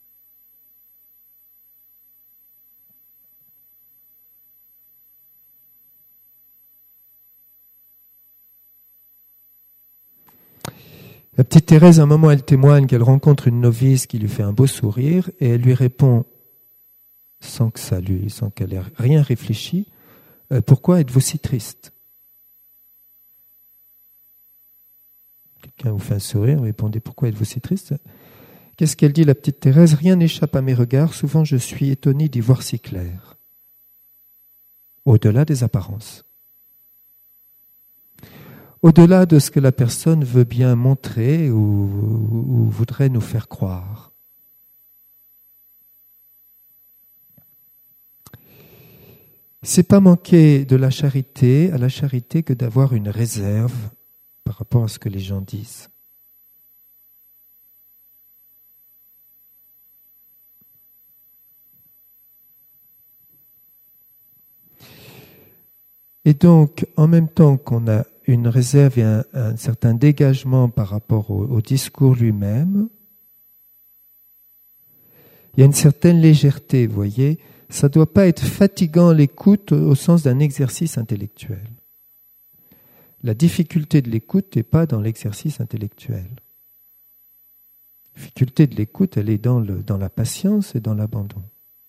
La petite Thérèse, à un moment, elle témoigne qu'elle rencontre une novice qui lui fait un beau sourire, et elle lui répond, sans que ça lui, sans qu'elle ait rien réfléchi, euh, pourquoi êtes-vous si triste? Quelqu'un vous fait un sourire, vous répondez, pourquoi êtes-vous si triste? Qu'est-ce qu'elle dit, la petite Thérèse? Rien n'échappe à mes regards, souvent je suis étonnée d'y voir si clair. Au-delà des apparences. Au-delà de ce que la personne veut bien montrer ou, ou, ou voudrait nous faire croire. C'est pas manquer de la charité, à la charité, que d'avoir une réserve par rapport à ce que les gens disent. Et donc, en même temps qu'on a une réserve et un, un certain dégagement par rapport au, au discours lui-même, il y a une certaine légèreté, vous voyez. Ça ne doit pas être fatigant l'écoute au sens d'un exercice intellectuel. La difficulté de l'écoute n'est pas dans l'exercice intellectuel. La difficulté de l'écoute, elle est dans, le, dans la patience et dans l'abandon.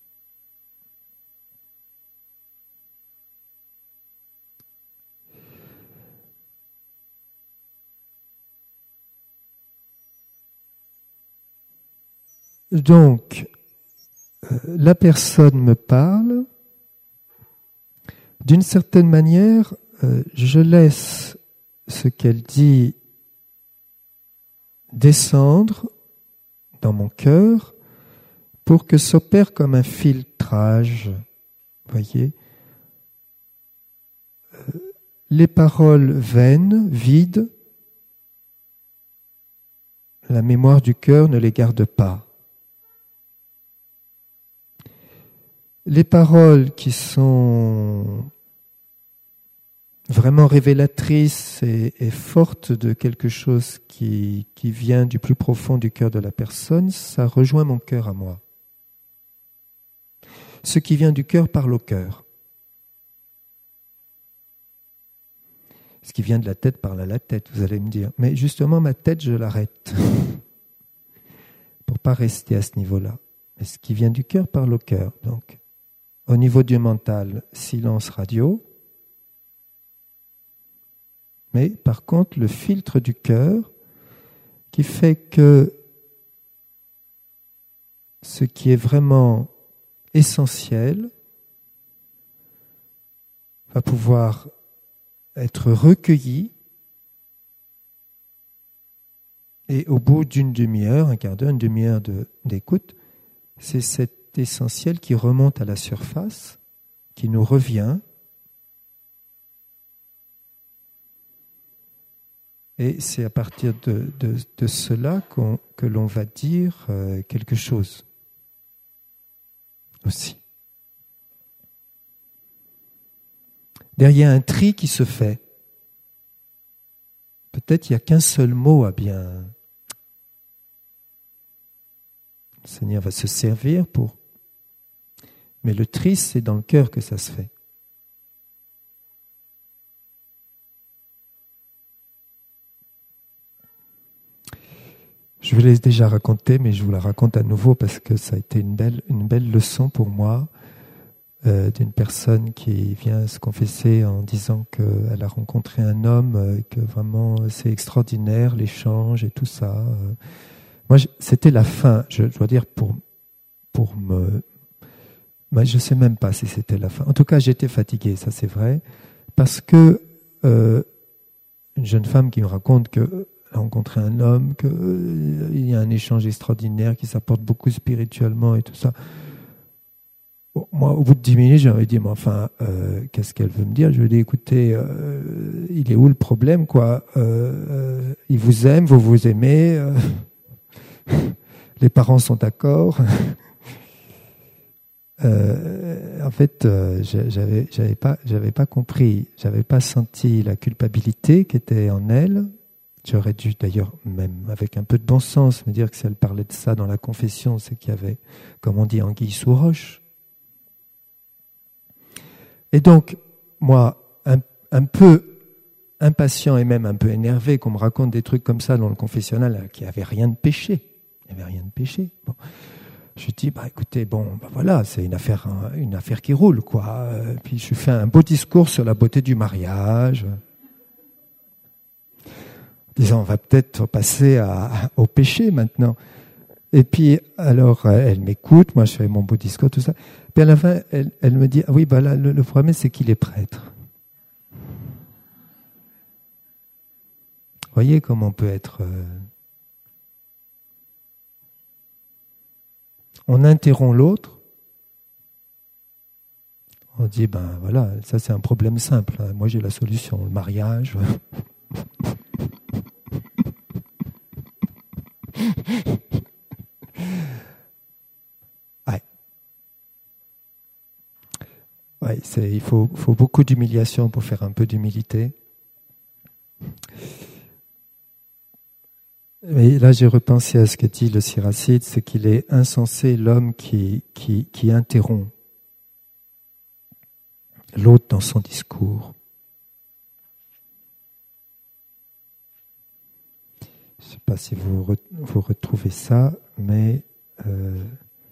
Donc, euh, la personne me parle, d'une certaine manière, euh, je laisse ce qu'elle dit descendre dans mon cœur pour que s'opère comme un filtrage, voyez. Euh, les paroles vaines, vides, la mémoire du cœur ne les garde pas. Les paroles qui sont vraiment révélatrices et, et fortes de quelque chose qui, qui vient du plus profond du cœur de la personne, ça rejoint mon cœur à moi. Ce qui vient du cœur parle au cœur. Ce qui vient de la tête parle à la tête, vous allez me dire. Mais justement, ma tête, je l'arrête. Pour ne pas rester à ce niveau-là. Mais ce qui vient du cœur parle au cœur. Donc, au niveau du mental, silence radio. Mais par contre, le filtre du cœur qui fait que ce qui est vraiment essentiel va pouvoir être recueilli et au bout d'une demi-heure, un quart d'heure, une demi-heure de, d'écoute, c'est cet essentiel qui remonte à la surface, qui nous revient et c'est à partir de, de, de cela qu'on, que l'on va dire euh, quelque chose aussi. Derrière un tri qui se fait, peut-être il n'y a qu'un seul mot à bien. Le Seigneur va se servir pour. Mais le tri, c'est dans le cœur que ça se fait. Je vous l'ai déjà raconté, mais je vous la raconte à nouveau parce que ça a été une belle, une belle leçon pour moi. Euh, d'une personne qui vient se confesser en disant qu'elle a rencontré un homme, euh, que vraiment c'est extraordinaire l'échange et tout ça. Euh, moi, je, c'était la fin, je, je dois dire, pour, pour me... Moi, je ne sais même pas si c'était la fin. En tout cas, j'étais fatigué, ça c'est vrai, parce que euh, une jeune femme qui me raconte qu'elle a rencontré un homme, qu'il euh, y a un échange extraordinaire, qui s'apporte beaucoup spirituellement et tout ça. Bon, moi, au bout de dix minutes, j'avais dit, mais enfin, euh, qu'est-ce qu'elle veut me dire? Je lui ai dit, écoutez, euh, il est où le problème, quoi? euh, euh, Il vous aime, vous vous aimez, euh, les parents sont d'accord. euh, en fait, euh, j'avais, j'avais pas, j'avais pas compris, j'avais pas senti la culpabilité qui était en elle. J'aurais dû, d'ailleurs, même avec un peu de bon sens, me dire que si elle parlait de ça dans la confession, c'est qu'il y avait, comme on dit, anguille sous roche. Et donc, moi, un, un peu impatient et même un peu énervé qu'on me raconte des trucs comme ça dans le confessionnal, qui n'avaient rien de péché. Il n'y avait rien de péché. Bon. Je dis, bah, écoutez, bon, bah, voilà, c'est une affaire, une affaire qui roule, quoi. Puis je fais un beau discours sur la beauté du mariage. Disant, on va peut-être passer à, au péché maintenant. Et puis, alors, elle m'écoute, moi je fais mon beau discours, tout ça. Puis à la fin, elle, elle me dit, ah oui, bah là, le, le problème, c'est qu'il est prêtre. Vous voyez comment on peut être... Euh... On interrompt l'autre. On dit, ben voilà, ça c'est un problème simple. Hein. Moi j'ai la solution, le mariage. Ouais. Ouais, c'est, il faut, faut beaucoup d'humiliation pour faire un peu d'humilité. Mais là, j'ai repensé à ce que dit le Siracide, c'est qu'il est insensé l'homme qui, qui, qui interrompt l'autre dans son discours. Je ne sais pas si vous, re, vous retrouvez ça, mais... Euh,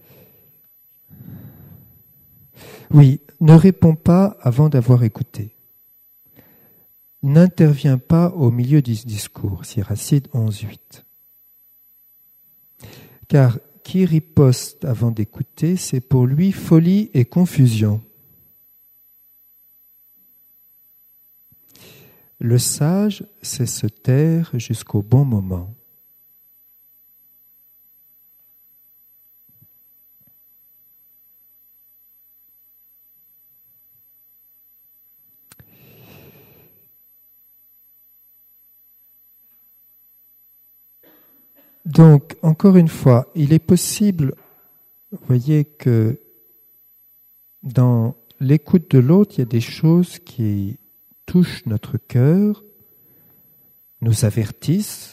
oui, ne réponds pas avant d'avoir écouté. N'interviens pas au milieu du discours. Siracide onze huit. Car qui riposte avant d'écouter, c'est pour lui folie et confusion. Le sage sait se taire jusqu'au bon moment. Donc, encore une fois, il est possible, vous voyez, que dans l'écoute de l'autre, il y a des choses qui touchent notre cœur, nous avertissent,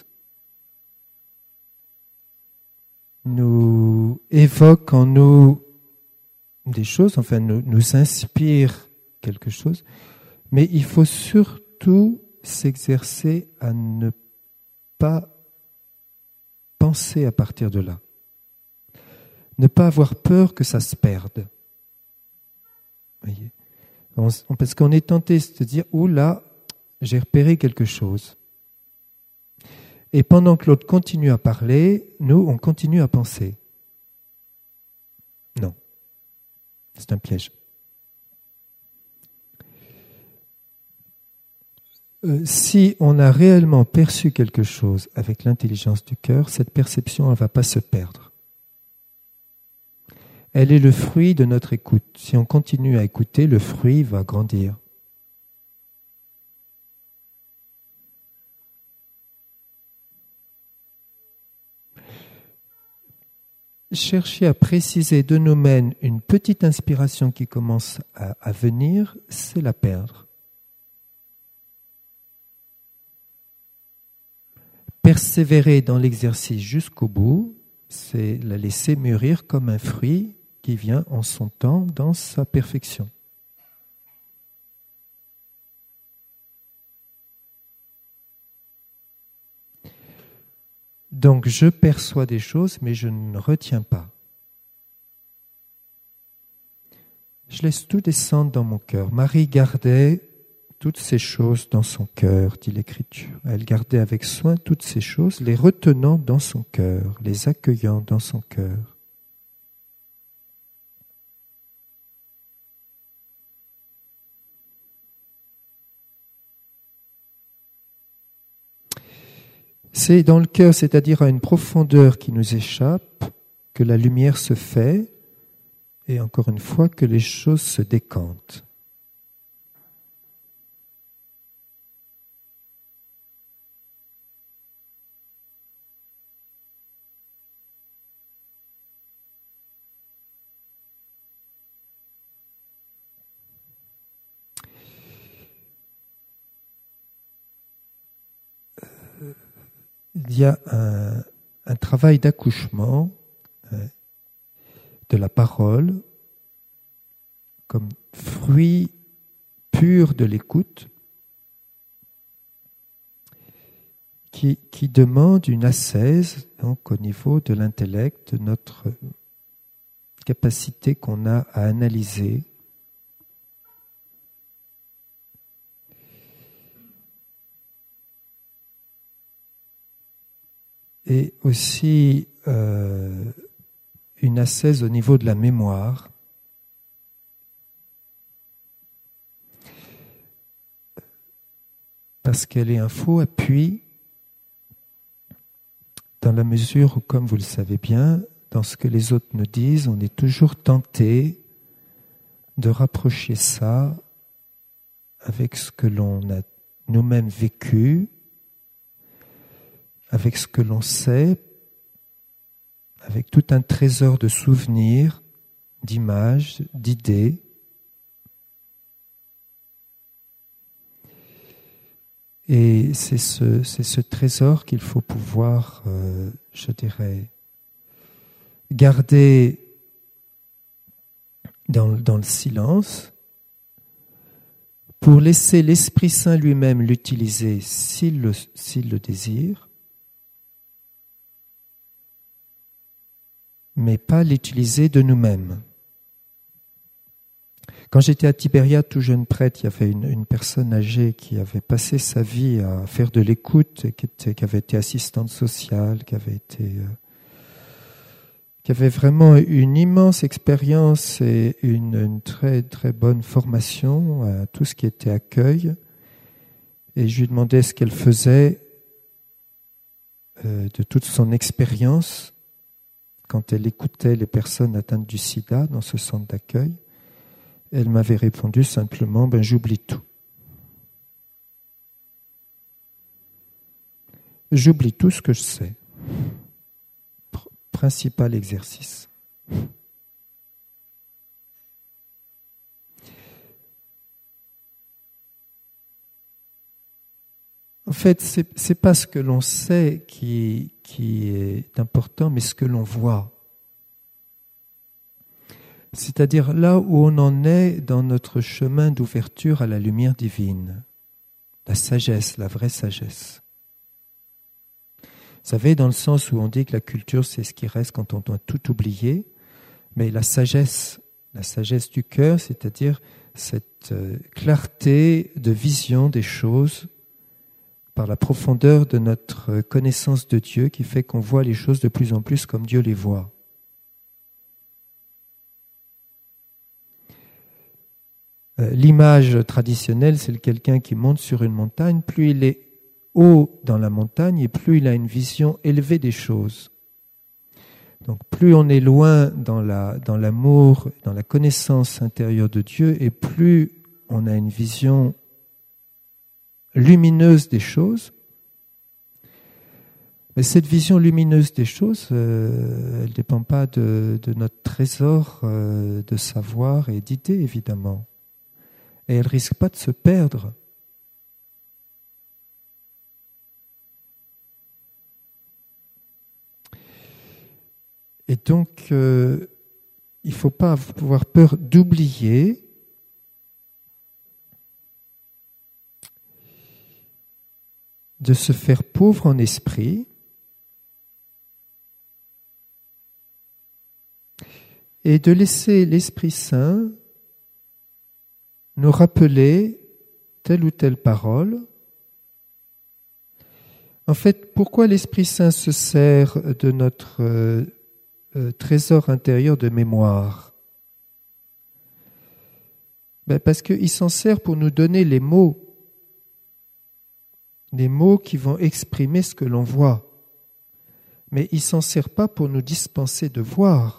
nous évoquent en nous des choses, enfin nous, nous inspirent quelque chose, mais il faut surtout s'exercer à ne pas penser à partir de là. Ne pas avoir peur que ça se perde. Voyez, on, parce qu'on est tenté de se dire « Oh là, j'ai repéré quelque chose ». Et pendant que l'autre continue à parler, nous, on continue à penser. Non, c'est un piège. Euh, si on a réellement perçu quelque chose avec l'intelligence du cœur, cette perception, elle ne va pas se perdre. Elle est le fruit de notre écoute. Si on continue à écouter, le fruit va grandir. Chercher à préciser de nous-mêmes une petite inspiration qui commence à, à venir, c'est la perdre. Persévérer dans l'exercice jusqu'au bout, c'est la laisser mûrir comme un fruit qui vient en son temps dans sa perfection. Donc je perçois des choses, mais je ne retiens pas. Je laisse tout descendre dans mon cœur. Marie gardait toutes ces choses dans son cœur, dit l'Écriture. Elle gardait avec soin toutes ces choses, les retenant dans son cœur, les accueillant dans son cœur. C'est dans le cœur, c'est-à-dire à une profondeur qui nous échappe, que la lumière se fait, et encore une fois, que les choses se décantent. Il y a un, un travail d'accouchement hein, de la parole comme fruit pur de l'écoute qui, qui demande une ascèse donc, au niveau de l'intellect, de notre capacité qu'on a à analyser. Et aussi euh, une ascèse au niveau de la mémoire. Parce qu'elle est un faux appui dans la mesure où, comme vous le savez bien, dans ce que les autres nous disent, on est toujours tenté de rapprocher ça avec ce que l'on a nous-mêmes vécu, avec ce que l'on sait, avec tout un trésor de souvenirs, d'images, d'idées. Et c'est ce, c'est ce trésor qu'il faut pouvoir, euh, je dirais, garder dans, dans le silence pour laisser l'Esprit Saint lui-même l'utiliser s'il le, s'il le désire, mais pas l'utiliser de nous-mêmes. Quand j'étais à Tibériade, tout jeune prêtre, il y avait une, une personne âgée qui avait passé sa vie à faire de l'écoute, qui, était, qui avait été assistante sociale, qui avait été, euh, qui avait vraiment une immense expérience et une, une très très bonne formation à tout ce qui était accueil. Et je lui demandais ce qu'elle faisait euh, de toute son expérience quand elle écoutait les personnes atteintes du sida dans ce centre d'accueil. Elle m'avait répondu simplement, ben j'oublie tout. J'oublie tout ce que je sais. principal exercice. En fait, ce n'est pas ce que l'on sait qui, qui est important, mais ce que l'on voit. C'est-à-dire là où on en est dans notre chemin d'ouverture à la lumière divine, la sagesse, la vraie sagesse. Vous savez, dans le sens où on dit que la culture, c'est ce qui reste quand on doit tout oublier, mais la sagesse, la sagesse du cœur, c'est-à-dire cette clarté de vision des choses par la profondeur de notre connaissance de Dieu qui fait qu'on voit les choses de plus en plus comme Dieu les voit. L'image traditionnelle, c'est quelqu'un qui monte sur une montagne. Plus il est haut dans la montagne et plus il a une vision élevée des choses. Donc plus on est loin dans la, dans l'amour, dans la connaissance intérieure de Dieu, et plus on a une vision lumineuse des choses. Mais cette vision lumineuse des choses, euh, elle ne dépend pas de, de notre trésor euh, de savoir et d'idées, évidemment. Et elle ne risque pas de se perdre. Et donc, euh, il ne faut pas avoir peur d'oublier de se faire pauvre en esprit et de laisser l'Esprit Saint nous rappeler telle ou telle parole. En fait, pourquoi l'Esprit Saint se sert de notre euh, euh, trésor intérieur de mémoire ? Ben parce qu'il s'en sert pour nous donner les mots. Les mots qui vont exprimer ce que l'on voit. Mais il ne s'en sert pas pour nous dispenser de voir.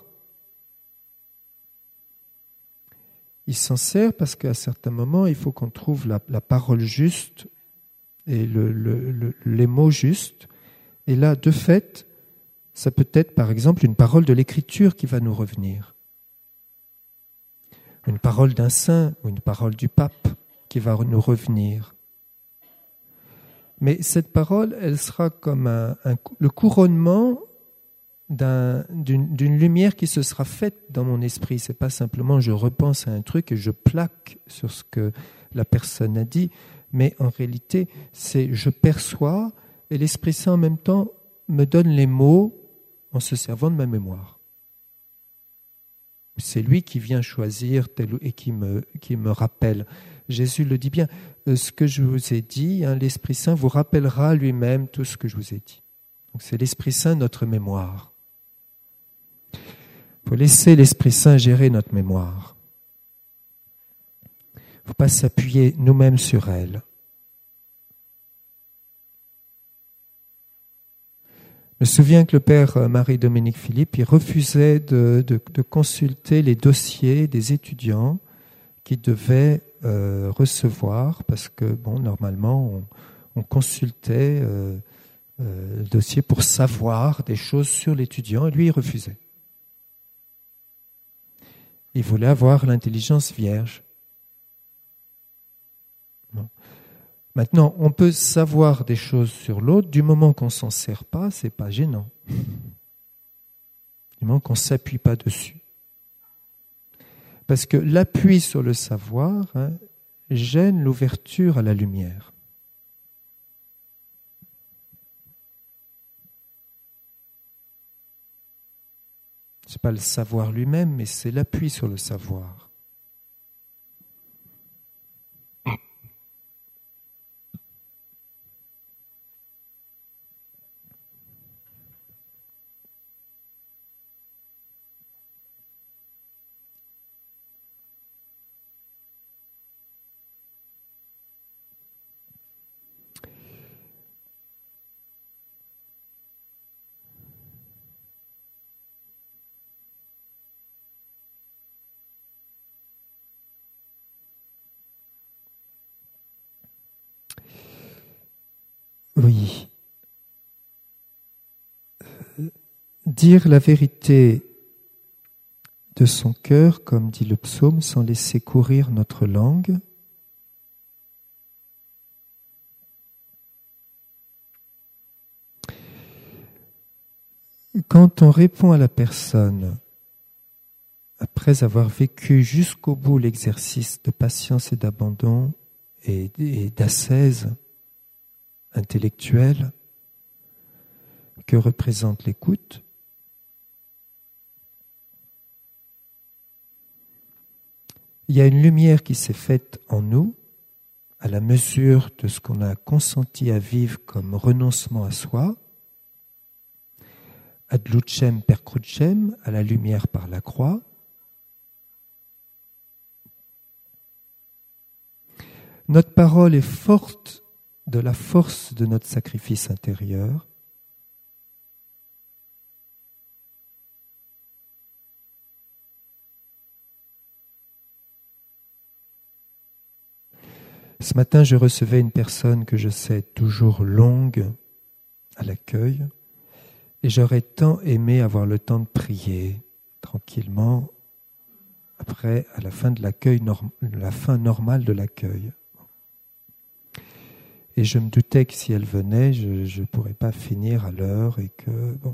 Il s'en sert parce qu'à certains moments, il faut qu'on trouve la, la parole juste et le, le, le, les mots justes. Et là, de fait, ça peut être par exemple une parole de l'Écriture qui va nous revenir. Une parole d'un saint ou une parole du pape qui va nous revenir. Mais cette parole, elle sera comme un, un, le couronnement d'un, d'une, d'une lumière qui se sera faite dans mon esprit. Ce n'est pas simplement je repense à un truc et je plaque sur ce que la personne a dit, mais en réalité, c'est je perçois et l'Esprit Saint en même temps me donne les mots en se servant de ma mémoire. C'est lui qui vient choisir tel, et qui me, qui me rappelle. Jésus le dit bien, ce que je vous ai dit, hein, l'Esprit Saint vous rappellera lui-même tout ce que je vous ai dit. Donc c'est l'Esprit Saint notre mémoire. Il faut laisser l'Esprit Saint gérer notre mémoire. Il ne faut pas s'appuyer nous-mêmes sur elle. Je me souviens que le père Marie-Dominique Philippe, il refusait de, de, de consulter les dossiers des étudiants qu'il devait euh, recevoir parce que, bon, normalement, on, on consultait euh, euh, le dossier pour savoir des choses sur l'étudiant et lui, il refusait. Il voulait avoir l'intelligence vierge. Bon. Maintenant, on peut savoir des choses sur l'autre, du moment qu'on ne s'en sert pas, ce n'est pas gênant. Du moment qu'on ne s'appuie pas dessus. Parce que l'appui sur le savoir hein, gêne l'ouverture à la lumière. Ce n'est pas le savoir lui-même, mais c'est l'appui sur le savoir. dire la vérité de son cœur, comme dit le psaume, sans laisser courir notre langue. Quand on répond à la personne, après avoir vécu jusqu'au bout l'exercice de patience et d'abandon et, et d'ascèse intellectuelle que représente l'écoute, il y a une lumière qui s'est faite en nous à la mesure de ce qu'on a consenti à vivre comme renoncement à soi, ad lucem per crucem, à la lumière par la croix. Notre parole est forte de la force de notre sacrifice intérieur. Ce matin, je recevais une personne que je sais toujours longue à l'accueil, et j'aurais tant aimé avoir le temps de prier tranquillement après, à la fin de l'accueil, norm- la fin normale de l'accueil. Et je me doutais que si elle venait, je ne pourrais pas finir à l'heure et que bon.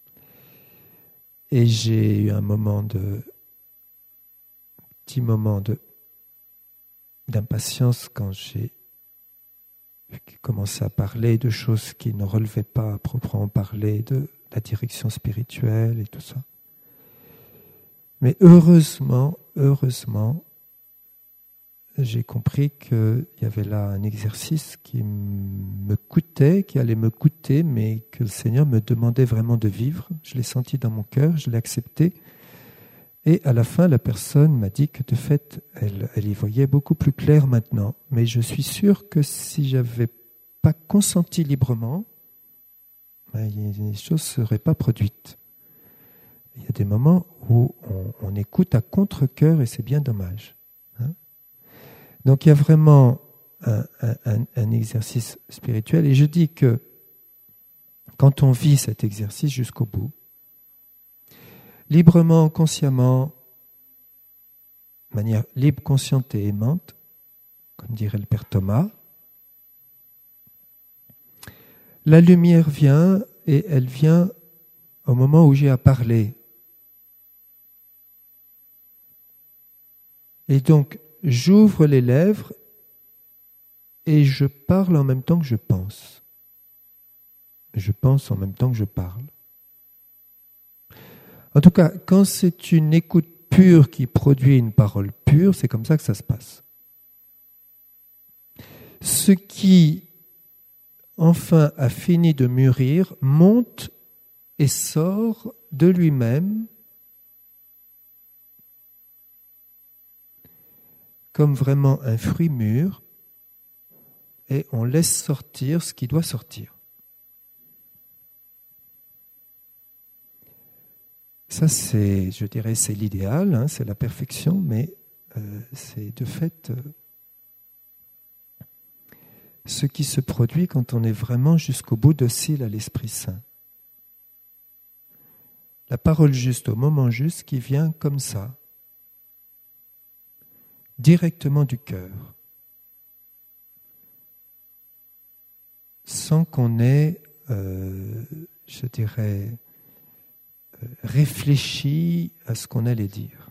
Et j'ai eu un moment de, petit moment de d'impatience quand j'ai commencé à parler de choses qui ne relevaient pas à proprement parler de la direction spirituelle et tout ça. Mais heureusement, heureusement, j'ai compris qu'il y avait là un exercice qui me coûtait, qui allait me coûter, mais que le Seigneur me demandait vraiment de vivre. Je l'ai senti dans mon cœur, je l'ai accepté. Et à la fin, la personne m'a dit que de fait, elle, elle y voyait beaucoup plus clair maintenant. Mais je suis sûr que si j'avais pas consenti librement, ben, les choses ne seraient pas produites. Il y a des moments où on, on écoute à contre-cœur et c'est bien dommage. Hein. Donc il y a vraiment un, un, un exercice spirituel. Et je dis que quand on vit cet exercice jusqu'au bout, librement, consciemment, de manière libre, consciente et aimante, comme dirait le Père Thomas, la lumière vient et elle vient au moment où j'ai à parler. Et donc, j'ouvre les lèvres et je parle en même temps que je pense. Je pense en même temps que je parle. En tout cas, quand c'est une écoute pure qui produit une parole pure, c'est comme ça que ça se passe. Ce qui, enfin, a fini de mûrir, monte et sort de lui-même comme vraiment un fruit mûr, et on laisse sortir ce qui doit sortir. Ça, c'est, je dirais, c'est l'idéal, hein, c'est la perfection, mais euh, c'est de fait euh, ce qui se produit quand on est vraiment jusqu'au bout docile à l'Esprit Saint. La parole juste au moment juste qui vient comme ça, directement du cœur, sans qu'on ait, euh, je dirais, réfléchi à ce qu'on allait dire.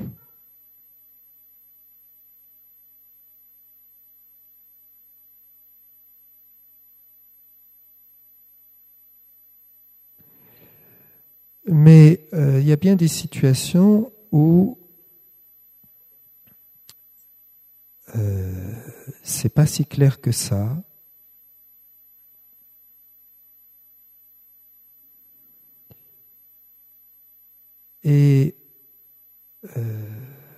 Mais euh, il y a bien des situations où euh, c'est pas si clair que ça. Et euh,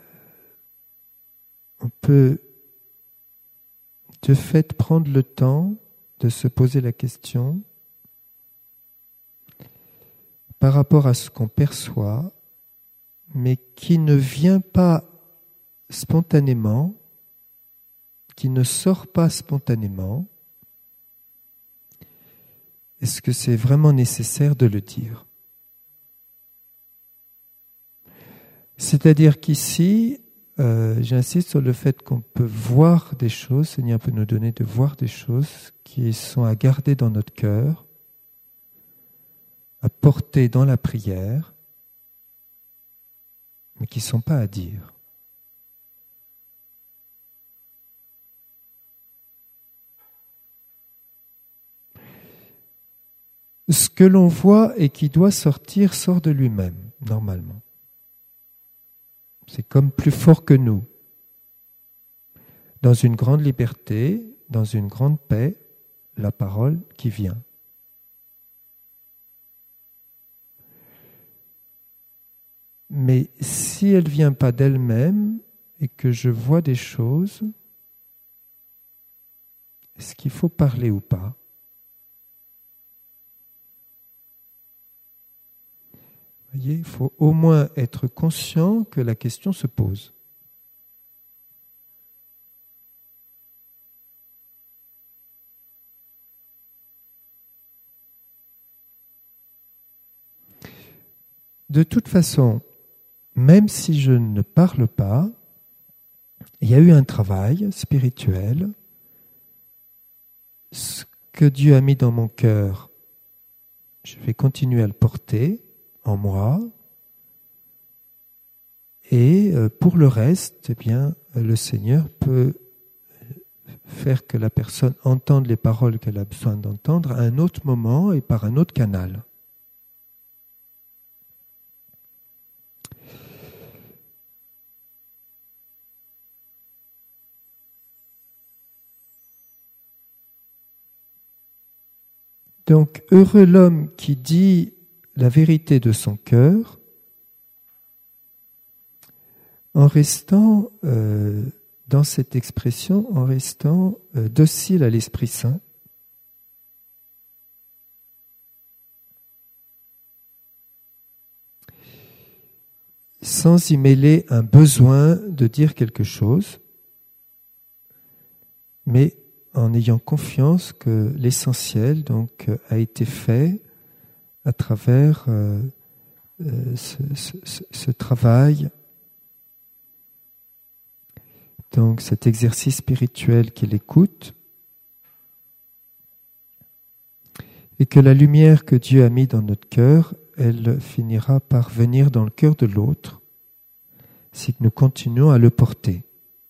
on peut de fait prendre le temps de se poser la question par rapport à ce qu'on perçoit, mais qui ne vient pas spontanément, qui ne sort pas spontanément. Est-ce que c'est vraiment nécessaire de le dire ? C'est-à-dire qu'ici, euh, j'insiste sur le fait qu'on peut voir des choses, le Seigneur peut nous donner de voir des choses qui sont à garder dans notre cœur, à porter dans la prière, mais qui ne sont pas à dire. Ce que l'on voit et qui doit sortir sort de lui-même, normalement. C'est comme plus fort que nous. Dans une grande liberté, dans une grande paix, la parole qui vient. Mais si elle ne vient pas d'elle-même et que je vois des choses, est-ce qu'il faut parler ou pas ? Vous voyez, il faut au moins être conscient que la question se pose. De toute façon, même si je ne parle pas, il y a eu un travail spirituel. Ce que Dieu a mis dans mon cœur, je vais continuer à le porter en moi. Et pour le reste, eh bien, le Seigneur peut faire que la personne entende les paroles qu'elle a besoin d'entendre à un autre moment et par un autre canal. Donc, heureux l'homme qui dit la vérité de son cœur en restant euh, dans cette expression, en restant euh, docile à l'Esprit Saint. Sans y mêler un besoin de dire quelque chose, mais en ayant confiance que l'essentiel donc a été fait à travers euh, euh, ce, ce, ce travail, donc cet exercice spirituel qui l'écoute, et que la lumière que Dieu a mise dans notre cœur, elle finira par venir dans le cœur de l'autre si nous continuons à le porter.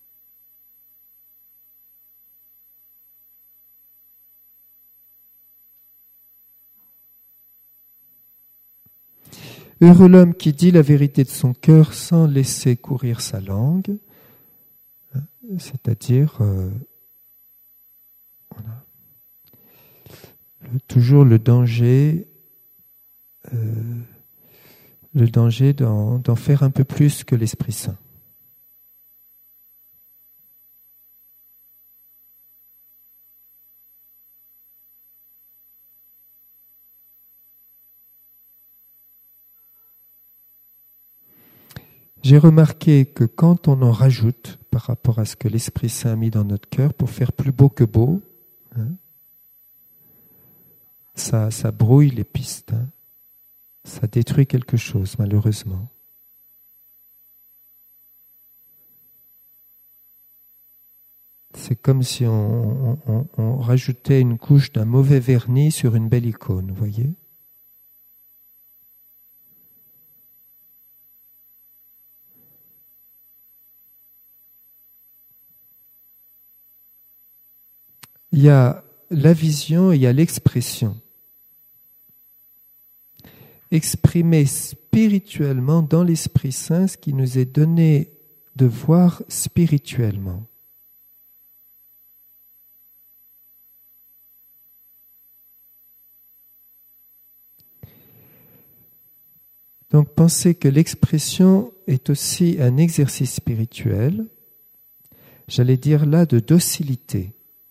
Heureux l'homme qui dit la vérité de son cœur sans laisser courir sa langue, c'est-à-dire euh, voilà, le, toujours le danger, euh, le danger d'en, d'en faire un peu plus que l'Esprit Saint. J'ai remarqué que quand on en rajoute par rapport à ce que l'Esprit Saint a mis dans notre cœur pour faire plus beau que beau, hein, ça, ça brouille les pistes, hein, ça détruit quelque chose malheureusement. C'est comme si on, on, on rajoutait une couche d'un mauvais vernis sur une belle icône, vous voyez ? Il y a la vision et il y a l'expression. Exprimer spirituellement dans l'Esprit Saint ce qui nous est donné de voir spirituellement. Donc pensez que l'expression est aussi un exercice spirituel, j'allais dire là de docilité.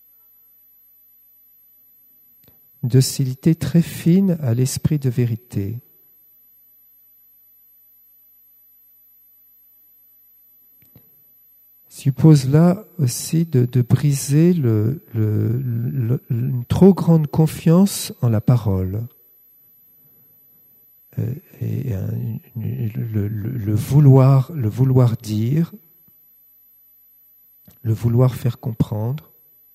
Une docilité très fine à l'esprit de vérité. Suppose là aussi de, de briser le, le, le, une trop grande confiance en la parole. Et un, une, le, le, le vouloir, le vouloir dire, le vouloir faire comprendre.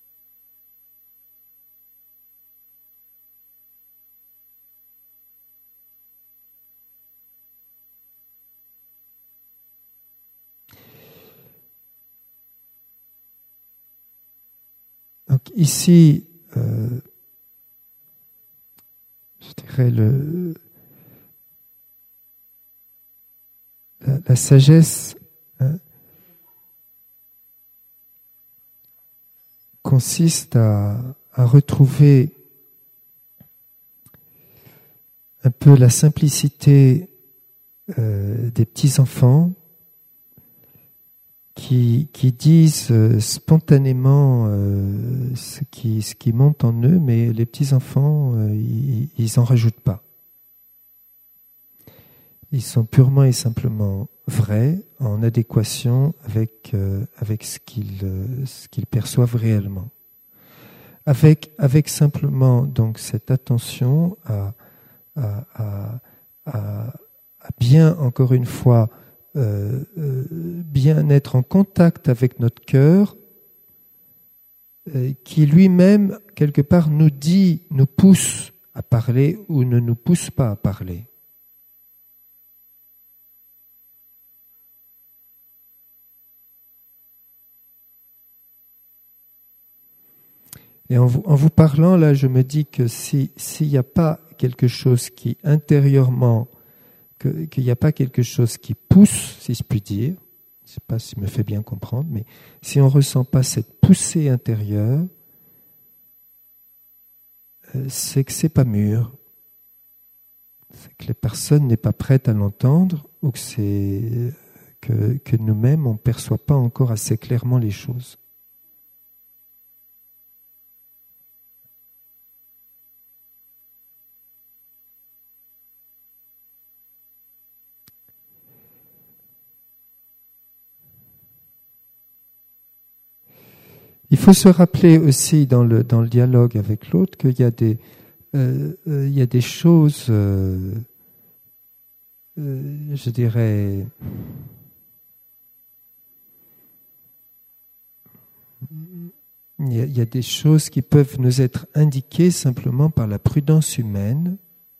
Donc ici, euh, je dirais le, la, la sagesse hein, consiste à, à retrouver un peu la simplicité euh, des petits-enfants qui, qui disent euh, spontanément euh, ce, qui, ce qui monte en eux, mais les petits-enfants, euh, ils n'en rajoutent pas. Ils sont purement et simplement vrais, en adéquation avec, euh, avec ce qu'ils, euh, ce qu'ils perçoivent réellement. Avec, avec simplement donc cette attention à, à, à, à, à bien, encore une fois, Euh, euh, bien être en contact avec notre cœur euh, qui lui-même, quelque part, nous dit, nous pousse à parler ou ne nous pousse pas à parler. Et en vous, en vous parlant, là, je me dis que si, s'il n'y a pas quelque chose qui intérieurement Que, qu'il n'y a pas quelque chose qui pousse, si je puis dire, je ne sais pas si je me fais bien comprendre, mais si on ne ressent pas cette poussée intérieure, c'est que ce n'est pas mûr. C'est que les personnes n'est pas prêtes à l'entendre ou que, c'est, que, que nous-mêmes, on ne perçoit pas encore assez clairement les choses. Il faut se rappeler aussi dans le, dans le dialogue avec l'autre qu'il y a des, euh, euh, il y a des choses, euh, euh, je dirais, il y, a, il y a des choses qui peuvent nous être indiquées simplement par la prudence humaine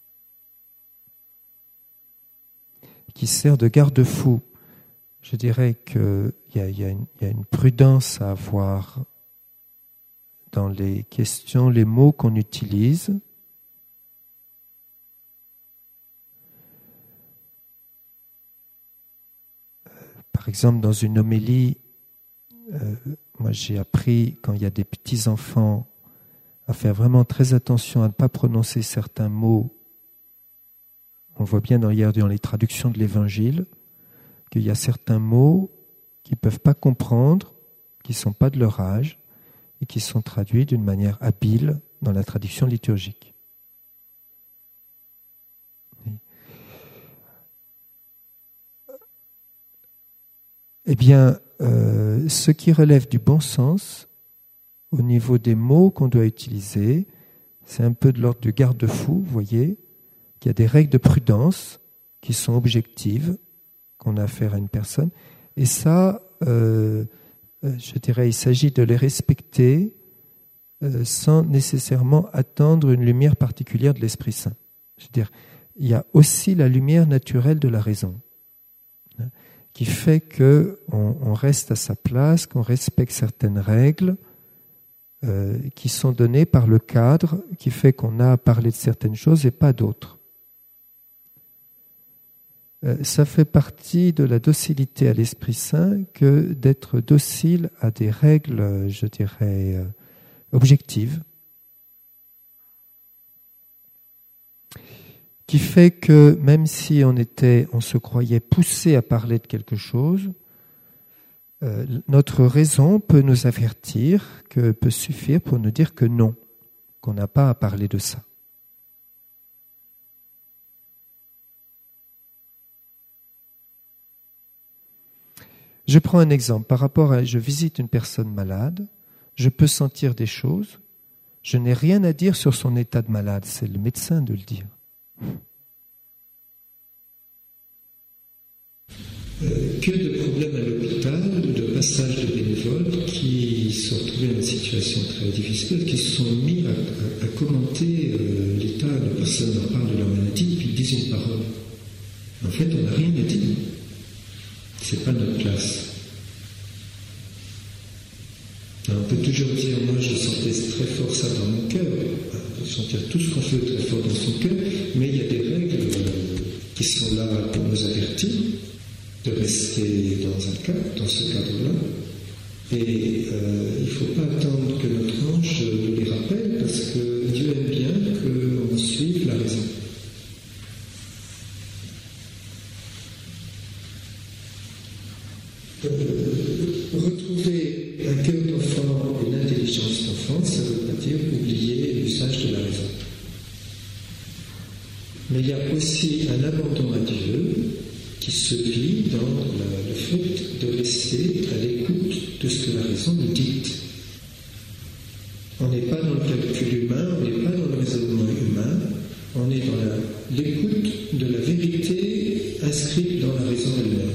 qui sert de garde-fou. Je dirais qu'il y a, il y a une, il y a une prudence à avoir dans les questions, les mots qu'on utilise. Par exemple, dans une homélie, euh, moi j'ai appris, quand il y a des petits-enfants, à faire vraiment très attention à ne pas prononcer certains mots. On voit bien d'ailleurs dans les traductions de l'Évangile qu'il y a certains mots qu'ils ne peuvent pas comprendre, qui ne sont pas de leur âge, et qui sont traduits d'une manière habile dans la traduction liturgique. Eh bien, euh, ce qui relève du bon sens, au niveau des mots qu'on doit utiliser, c'est un peu de l'ordre du garde-fou, vous voyez, qu'il y a des règles de prudence qui sont objectives, qu'on a affaire à une personne, et ça... Euh, je dirais, il s'agit de les respecter euh, sans nécessairement attendre une lumière particulière de l'Esprit Saint. Je veux dire, il y a aussi la lumière naturelle de la raison, hein, qui fait qu'on on reste à sa place, qu'on respecte certaines règles euh, qui sont données par le cadre, qui fait qu'on a à parler de certaines choses et pas d'autres. Ça fait partie de la docilité à l'Esprit Saint que d'être docile à des règles, je dirais, objectives, qui fait que même si on était, on se croyait poussé à parler de quelque chose, euh, notre raison peut nous avertir, que peut suffire pour nous dire que non, qu'on n'a pas à parler de ça. Je prends un exemple. Par rapport à, je visite une personne malade, je peux sentir des choses, je n'ai rien à dire sur son état de malade, c'est le médecin de le dire. Euh, que de problèmes à l'hôpital, de passages de bénévoles qui se sont retrouvés dans une situation très difficile, qui se sont mis à, à, à commenter euh, l'état de personnes en parlent de leur maladie, puis ils disent une parole. En fait, on n'a rien à dire. C'est pas notre place. Alors, on peut toujours dire, moi je sentais très fort ça dans mon cœur, sentir tout ce qu'on fait très fort dans son cœur, mais il y a des règles euh, qui sont là pour nous avertir de rester dans un cadre, dans ce cadre-là. Et euh, il ne faut pas attendre que notre ange nous les rappelle, parce que Dieu aime bien qu'on suive la raison. Euh, retrouver un cœur d'enfant et une intelligence d'enfant, ça ne veut pas dire oublier l'usage de la raison. Mais il y a aussi un abandon à Dieu qui se vit dans la, le fait de rester à l'écoute de ce que la raison nous dicte. On n'est pas dans le calcul humain, on n'est pas dans le raisonnement humain, on est dans la, l'écoute de la vérité inscrite dans la raison elle-même.